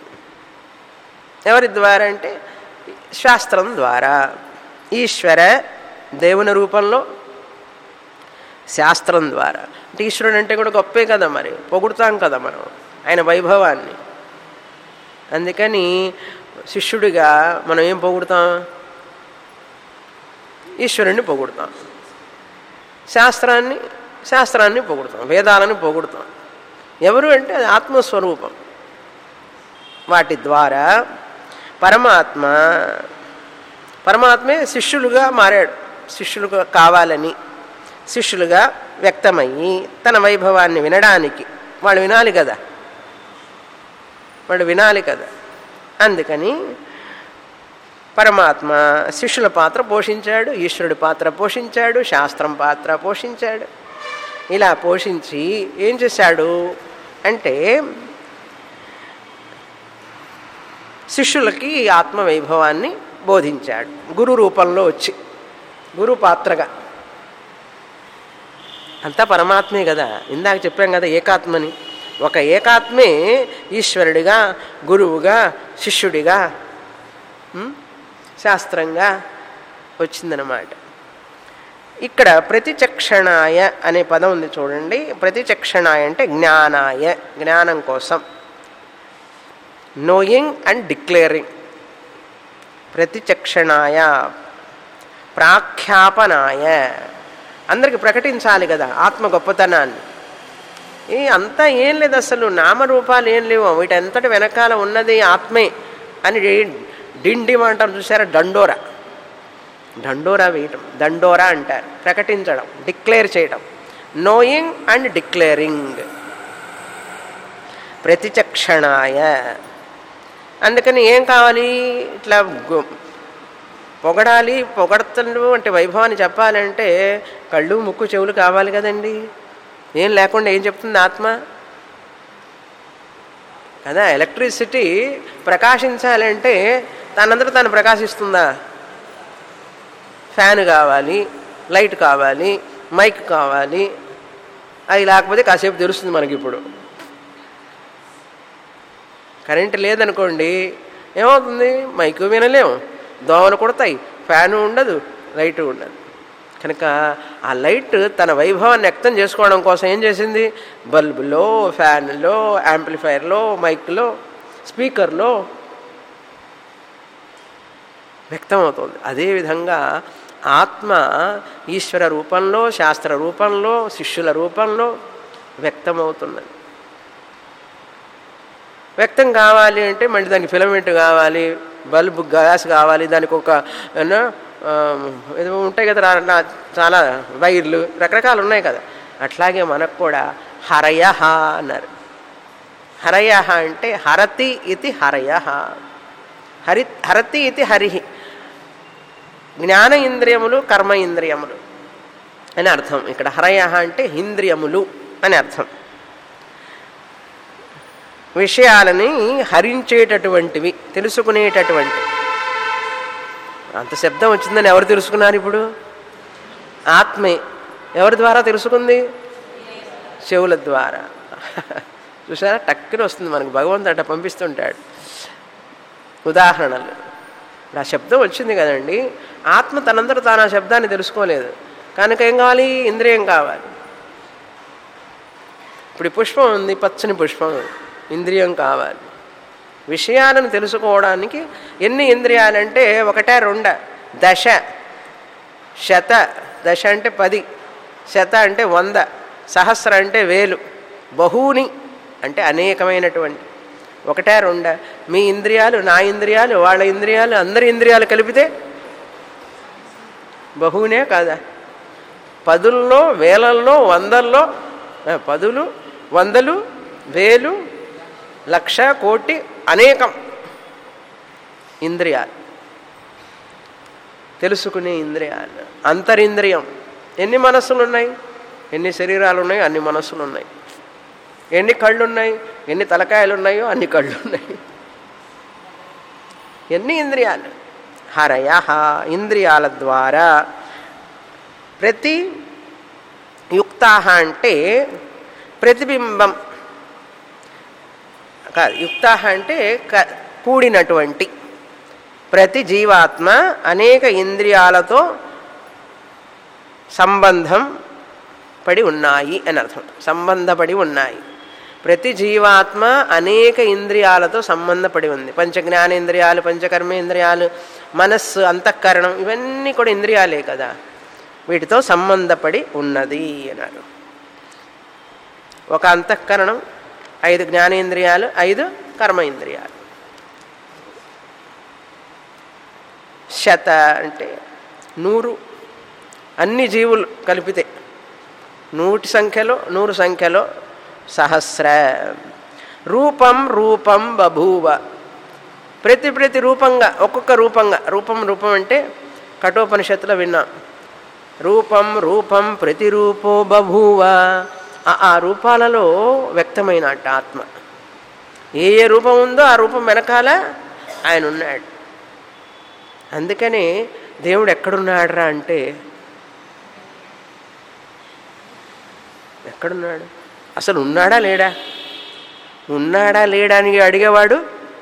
ఎవరి ద్వారా అంటే శాస్త్రం ద్వారా. ఈశ్వర దేవుని రూపంలో, శాస్త్రం ద్వారా. అంటే ఈశ్వరుడు అంటే కూడా గొప్పే కదా, మరి పొగుడుతాం కదా మనం ఆయన వైభవాన్ని. అందుకని శిష్యుడిగా మనం ఏం పొగుడుతాం? ఈశ్వరుణ్ణి పొగుడుతాం. శాస్త్రాన్ని శాస్త్రాన్ని పొగుడుతాం, వేదాలను పొగుడుతాం. ఎవరు అంటే అది ఆత్మస్వరూపం. వాటి ద్వారా పరమాత్మ పరమాత్మే శిష్యులుగా మారాడు. శిష్యులుగా కావాలని శిష్యులుగా వ్యక్తమయ్యి తన వైభవాన్ని వినడానికి వాళ్ళు వినాలి కదా, వాళ్ళు వినాలి కదా. అందుకని పరమాత్మ శిష్యుల పాత్ర పోషించాడు, ఈశ్వరుడి పాత్ర పోషించాడు, శాస్త్రం పాత్ర పోషించాడు. ఇలా పోషించి ఏం చేశాడు అంటే శిష్యులకి ఆత్మవైభవాన్ని బోధించాడు గురు రూపంలో వచ్చి, గురు పాత్రగా. అంతా పరమాత్మే కదా, ఇందాక చెప్పాం కదా ఏకాత్మని. ఒక ఏకాత్మే ఈశ్వరుడిగా, గురువుగా, శిష్యుడిగా, శాస్త్రంగా వచ్చిందనమాట. ఇక్కడ ప్రతిచక్షణాయ అనే పదం ఉంది చూడండి. ప్రతిచక్షణాయ అంటే జ్ఞానాయ, జ్ఞానం కోసం. నోయింగ్ అండ్ డిక్లేరింగ్, ప్రతిచక్షణాయ, ప్రాఖ్యాపనాయ, అందరికి ప్రకటించాలి కదా ఆత్మ గొప్పతనాన్ని. ఈ అంతా ఏం లేదు, అసలు నామరూపాలు ఏం లేవు, వీటంతటి వెనకాల ఉన్నది ఆత్మే అని డిండిమ అంటారు చూసారా, దండోరా, దండోరా వేయటం, దండోరా అంటారు, ప్రకటించడం, డిక్లేర్ చేయడం. నోయింగ్ అండ్ డిక్లేరింగ్, ప్రతిచక్షణాయ. అందుకని ఏం కావాలి, ఇట్లా పొగడాలి, పొగడతలు అంటే వైభవాన్ని చెప్పాలంటే కళ్ళు ముక్కు చెవులు కావాలి కదండి. ఏం లేకుండా ఏం చెప్తుంది ఆత్మ కదా. ఎలక్ట్రిసిటీ ప్రకాశించాలంటే తనందరూ తను ప్రకాశిస్తుందా? ఫ్యాన్ కావాలి, లైట్ కావాలి, మైక్ కావాలి. అది లేకపోతే కాసేపు తెలుస్తుంది మనకి. ఇప్పుడు కరెంటు లేదనుకోండి ఏమవుతుంది, మైకు వినలేము, దోమలు కొడతాయి, ఫ్యాను ఉండదు, లైటు ఉండదు. కనుక ఆ లైట్ తన వైభవాన్ని వ్యక్తం చేసుకోవడం కోసం ఏం చేసింది, బల్బులో, ఫ్యాన్లో, యాంప్లిఫైర్లో, మైక్లో, స్పీకర్లో వ్యక్తమవుతుంది. అదేవిధంగా ఆత్మ ఈశ్వర రూపంలో, శాస్త్ర రూపంలో, శిష్యుల రూపంలో వ్యక్తమవుతున్నది. వ్యక్తం కావాలి అంటే మళ్ళీ దానికి ఫిలమెంట్ కావాలి, బల్బు గ్యాస్ కావాలి, దానికి ఒక ఉంటాయి కదా చాలా వైర్లు, రకరకాలు ఉన్నాయి కదా. అట్లాగే మనకు కూడా హరయః అన్నారు. హరయః అంటే హరతి ఇది హరయః, హరి హరతి ఇది హరి. జ్ఞాన ఇంద్రియములు, కర్మ ఇంద్రియములు అని అర్థం. ఇక్కడ హరయః అంటే ఇంద్రియములు అని అర్థం. విషయాలని హరించేటటువంటివి, తెలుసుకునేటటువంటి. అంత శబ్దం వచ్చిందని ఎవరు తెలుసుకున్నారు ఇప్పుడు? ఆత్మే. ఎవరి ద్వారా తెలుసుకుంది? చెవుల ద్వారా. చూసారా, టక్కున వస్తుంది మనకు. భగవంతుడు అట్లా పంపిస్తుంటాడు ఉదాహరణలు. ఇప్పుడు ఆ శబ్దం వచ్చింది కదండి, ఆత్మ తనందరూ తాను ఆ శబ్దాన్ని తెలుసుకోలేదు కనుక ఏం కావాలి, ఇంద్రియం కావాలి. ఇప్పుడు పుష్పం ఉంది, పచ్చని పుష్పం, ఇంద్రియం కావాలి. విషయాలను తెలుసుకోవడానికి ఎన్ని ఇంద్రియాలంటే ఒకటే రెండ, దశ, శత. దశ అంటే పది, శత అంటే వంద, సహస్ర అంటే వేలు, బహూని అంటే అనేకమైనటువంటి. ఒకటే రెండ. మీ ఇంద్రియాలు, నా ఇంద్రియాలు, వాళ్ళ ఇంద్రియాలు, అందరి ఇంద్రియాలు కలిపితే బహునే కాదా? పదుల్లో, వేలల్లో, వందల్లో, పదులు, వందలు, వేలు, లక్ష, కోటి, అనేకం ఇంద్రియాలు, తెలుసుకునే ఇంద్రియాలు. అంతరింద్రియం. ఎన్ని మనస్సులు ఉన్నాయి, ఎన్ని శరీరాలు ఉన్నాయో అన్ని మనస్సులు ఉన్నాయి. ఎన్ని కళ్ళు ఉన్నాయి, ఎన్ని తలకాయలు ఉన్నాయో అన్ని కళ్ళు ఉన్నాయి. ఎన్ని ఇంద్రియాలు. హరయః ఇంద్రియాల ద్వారా. ప్రతి యుక్తాః అంటే ప్రతిబింబం కాదు, యుక్తాః అంటే కూడినటువంటి. ప్రతి జీవాత్మ అనేక ఇంద్రియాలతో సంబంధం పడి ఉన్నాయి అని అర్థం. సంబంధపడి ఉన్నాయి. ప్రతి జీవాత్మ అనేక ఇంద్రియాలతో సంబంధపడి ఉంది. పంచ జ్ఞానేంద్రియాలు, పంచకర్మేంద్రియాలు, మనస్సు, అంతఃకరణం, ఇవన్నీ కూడా ఇంద్రియాలే కదా. వీటితో సంబంధపడి ఉన్నది అన్నారు. ఒక అంతఃకరణం, ఐదు జ్ఞానేంద్రియాలు, ఐదు కర్మ ఇంద్రియాలు. శత అంటే నూరు, అన్ని జీవులు కలిపితే నూటి సంఖ్యలో, నూరు సంఖ్యలో, సహస్ర. రూపం రూపం బభూవ. ప్రతి ప్రతి రూపంగా, ఒక్కొక్క రూపంగా. రూపం రూపం అంటే కఠోపనిషత్తులో విన్నాం. రూపం రూపం ప్రతిరూపో బభూవ. ఆ రూపాలలో వ్యక్తమైన ఆత్మ. ఏ ఏ రూపం ఉందో ఆ రూపం వెనకాల ఆయన ఉన్నాడు. అందుకని దేవుడు ఎక్కడున్నాడురా అంటే, ఎక్కడున్నాడు అసలు? ఉన్నాడా లేడా? ఉన్నాడా లేడా అని అడిగేవాడు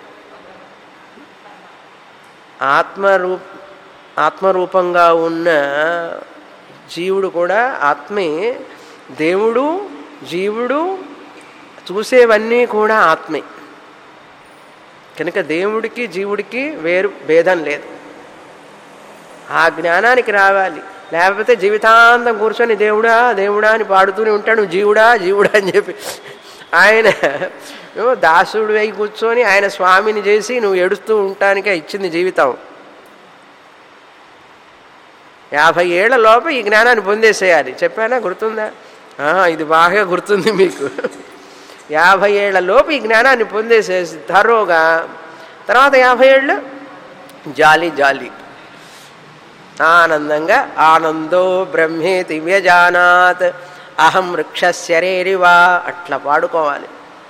ఆత్మరూ ఆత్మరూపంగా ఉన్న జీవుడు కూడా ఆత్మే. దేవుడు, జీవుడు, చూసేవన్నీ కూడా ఆత్మే. కనుక దేవుడికి జీవుడికి వేరు భేదం లేదు. ఆ జ్ఞానానికి రావాలి. లేకపోతే జీవితాంతం కూర్చొని దేవుడా దేవుడా అని పాడుతూనే ఉంటాడు. జీవుడా జీవుడా అని చెప్పి ఆయన దాసుడు అయి కూర్చొని ఆయన స్వామిని చేసి నువ్వు ఏడుస్తూ ఉండటానికే ఇచ్చింది జీవితం. యాభై ఏళ్ల లోపల ఈ జ్ఞానాన్ని పొందేసేయాలి. చెప్పానా? గుర్తుందా? ఇది బాగా గుర్తుంది మీకు. యాభై ఏళ్ల లోపు ఈ జ్ఞానాన్ని పొందేసేసి ధరోగా తర్వాత యాభై ఏళ్ళు జాలి జాలి ఆనందంగా ఆనందో బ్రహ్మేతి వ్యజానాత్ అహం వృక్షశరీరివా అట్లా పాడుకోవాలి.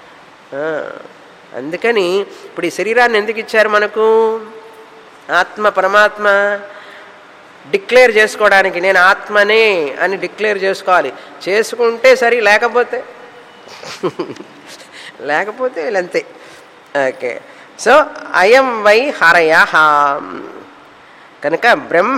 అందుకని ఇప్పుడు ఈ శరీరాన్ని ఎందుకు ఇచ్చారు మనకు? ఆత్మ పరమాత్మ డిక్లేర్ చేసుకోవడానికి. నేను ఆత్మనే అని డిక్లేర్ చేసుకోవాలి. చేసుకుంటే సరి, లేకపోతే లేకపోతే వీళ్ళంతే. ఓకే. సో అయం వై హరయ. కనుక బ్రహ్మ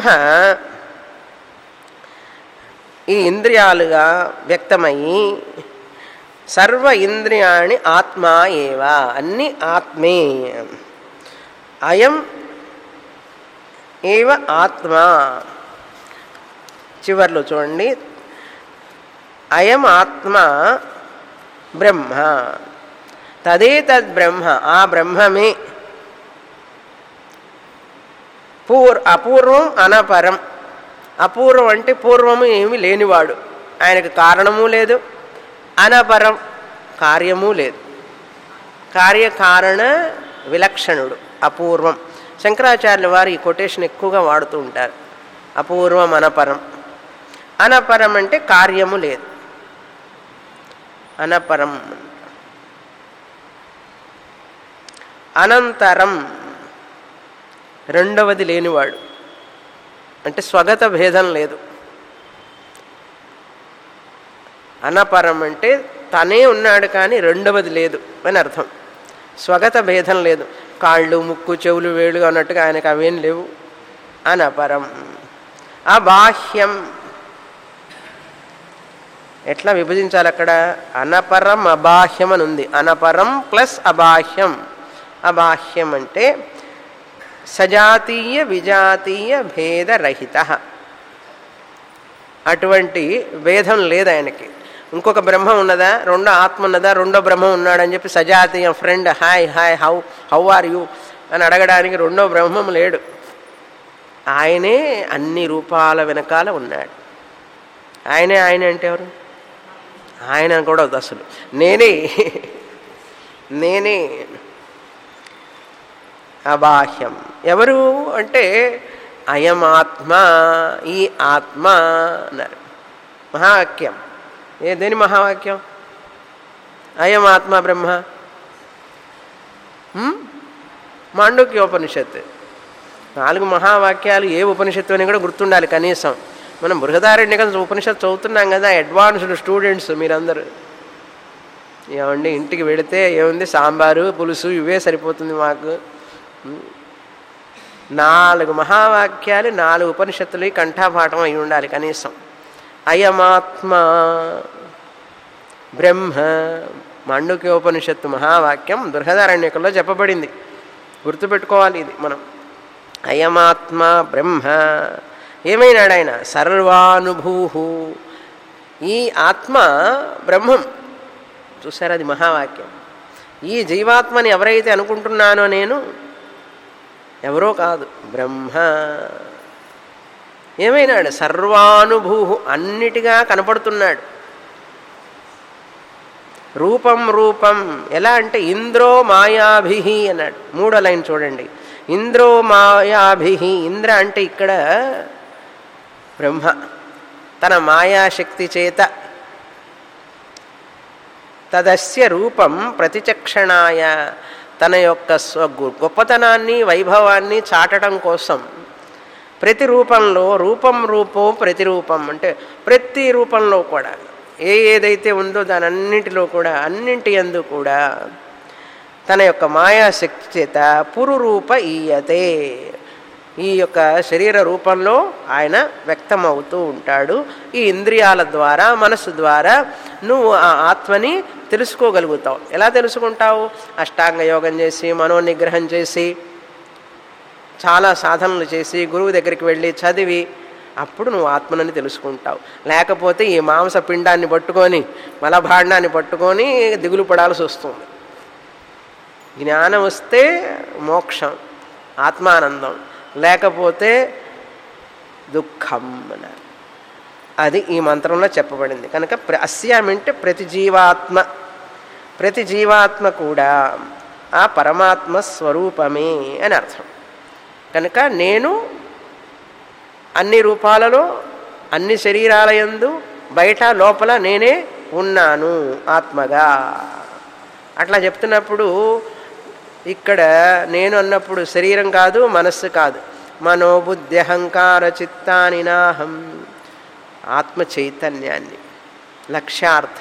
ఈ ఇంద్రియాలుగా వ్యక్తమయ్యి సర్వ ఇంద్రియాణి ఆత్మా ఏవ, అన్ని ఆత్మే. అయం ఏవ ఆత్మ. చివర్లో చూడండి, అయం ఆత్మ బ్రహ్మ, తదే తద్ బ్రహ్మ, ఆ బ్రహ్మమే. పూర్ అపూర్వం అనపరం. అపూర్వం అంటే పూర్వము ఏమీ లేనివాడు, ఆయనకు కారణము లేదు. అనపరం కార్యము లేదు. కార్యకారణ విలక్షణుడు అపూర్వం. శంకరాచార్యుల వారు ఈ కొటేషన్ ఎక్కువగా వాడుతూ ఉంటారు. అపూర్వం అనపరం. అనపరం అంటే కార్యము లేదు. అనపరం. అనంతరం రెండవది లేనివాడు, అంటే స్వగత భేదం లేదు. అనపరం అంటే తనే ఉన్నాడు కానీ రెండవది లేదు అని అర్థం. స్వగత భేదం లేదు. కాళ్ళు ముక్కు చెవులు వేళ్ళు అన్నట్టుగా ఆయనకు అవేం లేవు. అనపరం. అబాహ్యం. ఎట్లా విభజించాలి అక్కడ? అనపరం అబాహ్యం అని ఉంది. అనపరం ప్లస్ అబాహ్యం. అబాహ్యం అంటే సజాతీయ విజాతీయ భేదరహిత. అటువంటి భేదం లేదు ఆయనకి. ఇంకొక బ్రహ్మ ఉన్నదా, రెండో ఆత్మ ఉన్నదా, రెండో బ్రహ్మ ఉన్నాడని చెప్పి సజాతీయ friend hi hi how how are you అని అడగడానికి రెండో బ్రహ్మం లేడు. ఆయనే అన్ని రూపాల వెనకాల ఉన్నాడు. ఆయనే ఆయన అంటే ఎవరు? ఆయన కూడా అసలు నేనే నేనే అబాహ్యం. ఎవరు అంటే అయం ఆత్మ, ఈ ఆత్మ అన్నారు. మహావాక్యం. ఏ దేని మహావాక్యం? అయం ఆత్మ బ్రహ్మ. మాండూక్యోపనిషత్తు. నాలుగు మహావాక్యాలు ఏ ఉపనిషత్తు అని కూడా గుర్తుండాలి కనీసం. మనం బృహదారణ్యకం ఉపనిషత్తు చదువుతున్నాం కదా, అడ్వాన్స్డ్ స్టూడెంట్స్ మీరందరూ. ఏమండి ఇంటికి వెళితే ఏముంది, సాంబారు పులుసు ఇవే సరిపోతుంది మాకు. నాలుగు మహావాక్యాలు నాలుగు ఉపనిషత్తులు కంఠాపాఠం అయి ఉండాలి కనీసం. అయమాత్మ బ్రహ్మ మాండూక్యోపనిషత్తు మహావాక్యం బృహదారణ్యకంలో చెప్పబడింది. గుర్తుపెట్టుకోవాలి ఇది మనం. అయమాత్మ బ్రహ్మ. ఏమైనాడు ఆయన? సర్వానుభూ. ఈ ఆత్మ బ్రహ్మం. చూసారా, అది మహావాక్యం. ఈ జీవాత్మని ఎవరైతే అనుకుంటున్నానో నేను, ఎవరో కాదు, బ్రహ్మ. ఏమైనాడు? సర్వానుభూ. అన్నిటిగా కనపడుతున్నాడు. రూపం రూపం. ఎలా అంటే ఇంద్రో మాయాభి అన్నాడు. మూడో లైన్ చూడండి. ఇంద్రో మాయాభి. ఇంద్ర అంటే ఇక్కడ బ్రహ్మ తన మాయాశక్తి చేత తదస్య రూపం ప్రతిచక్షణాయ, తన యొక్క స్వ గొప్పతనాన్ని వైభవాన్ని చాటడం కోసం ప్రతి రూపంలో, రూపం రూపం ప్రతిరూపం అంటే ప్రతి రూపంలో కూడా ఏ ఏదైతే ఉందో దాని అన్నింటిలో కూడా, అన్నింటి యందు కూడా తన యొక్క మాయాశక్తి చేత పురురూప ఈయతే, ఈ యొక్క శరీర రూపంలో ఆయన వ్యక్తమవుతూ ఉంటాడు. ఈ ఇంద్రియాల ద్వారా మనసు ద్వారా నువ్వు ఆ ఆత్మని తెలుసుకోగలుగుతావు. ఎలా తెలుసుకుంటావు? అష్టాంగ యోగం చేసి, మనోనిగ్రహం చేసి, చాలా సాధనలు చేసి, గురువు దగ్గరికి వెళ్ళి చదివి అప్పుడు నువ్వు ఆత్మనని తెలుసుకుంటావు. లేకపోతే ఈ మాంస పిండాన్ని పట్టుకొని మలభాండాన్ని పట్టుకొని దిగులు పడాల్సి వస్తుంది. జ్ఞానం వస్తే మోక్షం, ఆత్మానందం, లేకపోతే దుఃఖం అన్నారు. అది ఈ మంత్రంలో చెప్పబడింది. కనుక ప్ర అస్యామంటే ప్రతి జీవాత్మ, ప్రతి జీవాత్మ కూడా ఆ పరమాత్మ స్వరూపమే అని అర్థం. కనుక నేను అన్ని రూపాలలో, అన్ని శరీరాల యందు, బయట లోపల నేనే ఉన్నాను ఆత్మగా. అట్లా చెప్తున్నప్పుడు ఇక్కడ నేను అన్నప్పుడు శరీరం కాదు, మనస్సు కాదు. మనోబుద్ధి అహంకార చిత్తాని నాహం, ఆత్మ చైతన్యాన్ని, లక్ష్యార్థ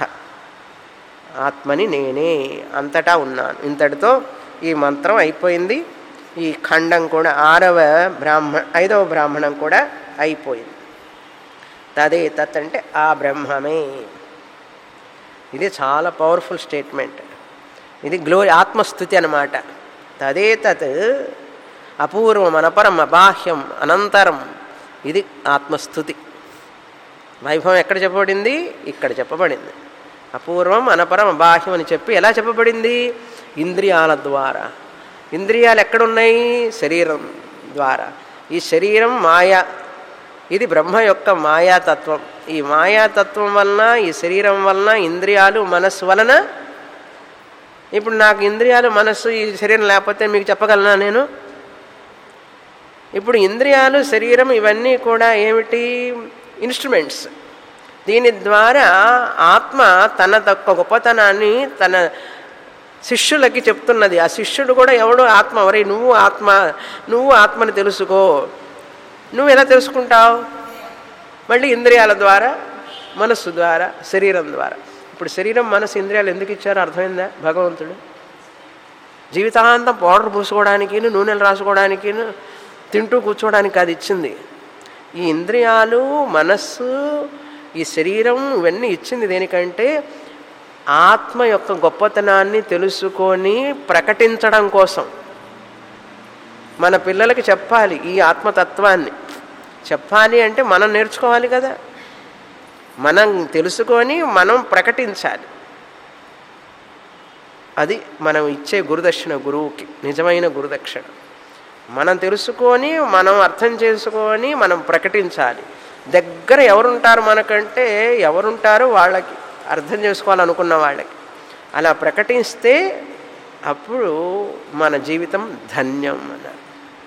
ఆత్మని నేనే అంతటా ఉన్నాను. ఇంతటితో ఈ మంత్రం అయిపోయింది. ఈ ఖండం కూడా ఆరవ బ్రాహ్మణ ఐదవ బ్రాహ్మణం కూడా అయిపోయింది. తదే తత్ అంటే ఆ బ్రహ్మమే. ఇది చాలా పవర్ఫుల్ స్టేట్మెంట్. ఇది గ్లోరీ, ఆత్మస్థుతి అన్నమాట. తదే తత్ అపూర్వం అనపరం అబాహ్యం అనంతరం. ఇది ఆత్మస్థుతి. వైభవం ఎక్కడ చెప్పబడింది? ఇక్కడ చెప్పబడింది. అపూర్వం అనపరం అబాహ్యం అని చెప్పి ఎలా చెప్పబడింది? ఇంద్రియాల ద్వారా. ఇంద్రియాలు ఎక్కడున్నాయి? శరీరం ద్వారా. ఈ శరీరం మాయా, ఇది బ్రహ్మ యొక్క మాయాతత్వం. ఈ మాయాతత్వం వలన, ఈ శరీరం వలన, ఇంద్రియాలు మనస్సు వలన, ఇప్పుడు నాకు ఇంద్రియాలు మనస్సు ఈ శరీరం లేకపోతే మీకు చెప్పగలనా నేను? ఇప్పుడు ఇంద్రియాలు శరీరం ఇవన్నీ కూడా ఏమిటి? ఇన్స్ట్రుమెంట్స్. దీని ద్వారా ఆత్మ తన తక్కువ గొప్పతనాన్ని తన శిష్యులకి చెప్తున్నది. ఆ శిష్యుడు కూడా ఎవడో ఆత్మ, వరే నువ్వు ఆత్మ, నువ్వు ఆత్మని తెలుసుకో. నువ్వు ఎలా తెలుసుకుంటావు? మళ్ళీ ఇంద్రియాల ద్వారా, మనస్సు ద్వారా, శరీరం ద్వారా. ఇప్పుడు శరీరం మనసు ఇంద్రియాలు ఎందుకు ఇచ్చారో అర్థమైందా? భగవంతుడు జీవితాంతం పౌడర్ పూసుకోవడానికి, నూనెలు రాసుకోవడానికి, తింటూ కూర్చోవడానికి అది ఇచ్చింది. ఈ ఇంద్రియాలు, మనస్సు, ఈ శరీరం ఇవన్నీ ఇచ్చింది దేనికంటే ఆత్మ యొక్క గొప్పతనాన్ని తెలుసుకొని ప్రకటించడం కోసం. మన పిల్లలకి చెప్పాలి ఈ ఆత్మతత్వాన్ని. చెప్పాలి అంటే మనం నేర్చుకోవాలి కదా, మనం తెలుసుకొని మనం ప్రకటించాలి. అది మనం ఇచ్చే గురుదక్షిణ గురువుకి, నిజమైన గురుదక్షిణ. మనం తెలుసుకొని, మనం అర్థం చేసుకొని మనం ప్రకటించాలి. దగ్గర ఎవరుంటారు మనకంటే, ఎవరుంటారో వాళ్ళకి అర్థం చేసుకోవాలనుకున్న వాళ్ళకి అలా ప్రకటిస్తే అప్పుడు మన జీవితం ధన్యం అన్నారు.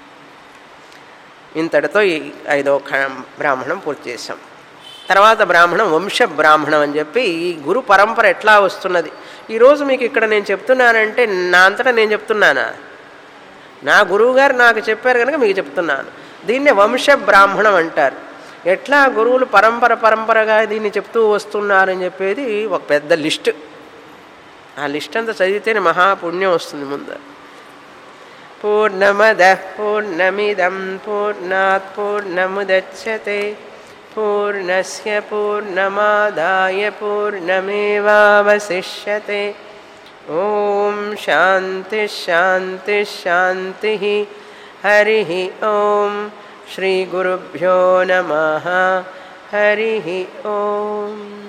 ఇంతటితో ఈ ఐదో బ్రాహ్మణం పూర్తి చేశాం. తర్వాత బ్రాహ్మణం వంశ బ్రాహ్మణం అని చెప్పి ఈ గురు పరంపర ఎట్లా వస్తున్నది. ఈరోజు మీకు ఇక్కడ నేను చెప్తున్నానంటే నా అంతటా నేను చెప్తున్నానా? నా గురువు గారు నాకు చెప్పారు కనుక మీకు చెప్తున్నాను. దీన్నే వంశ బ్రాహ్మణం అంటారు. ఎట్లా గురువులు పరంపర పరంపరగా దీన్ని చెప్తూ వస్తున్నారని చెప్పేది ఒక పెద్ద లిస్ట్. ఆ లిస్ట్ అంతా చదివితేనే మహాపుణ్యం వస్తుంది. ముందు పూర్ణమద పూర్ణమిదం పూర్ణాత్ పూర్ణముదచ్యతే పూర్ణస్య పూర్ణమాదాయ పూర్ణమేవావశిష్యతే. ఓం శాంతి శాంతి శాంతి. హరి ఓం. శ్రీ గురుభ్యో నమః. హరి ఓం.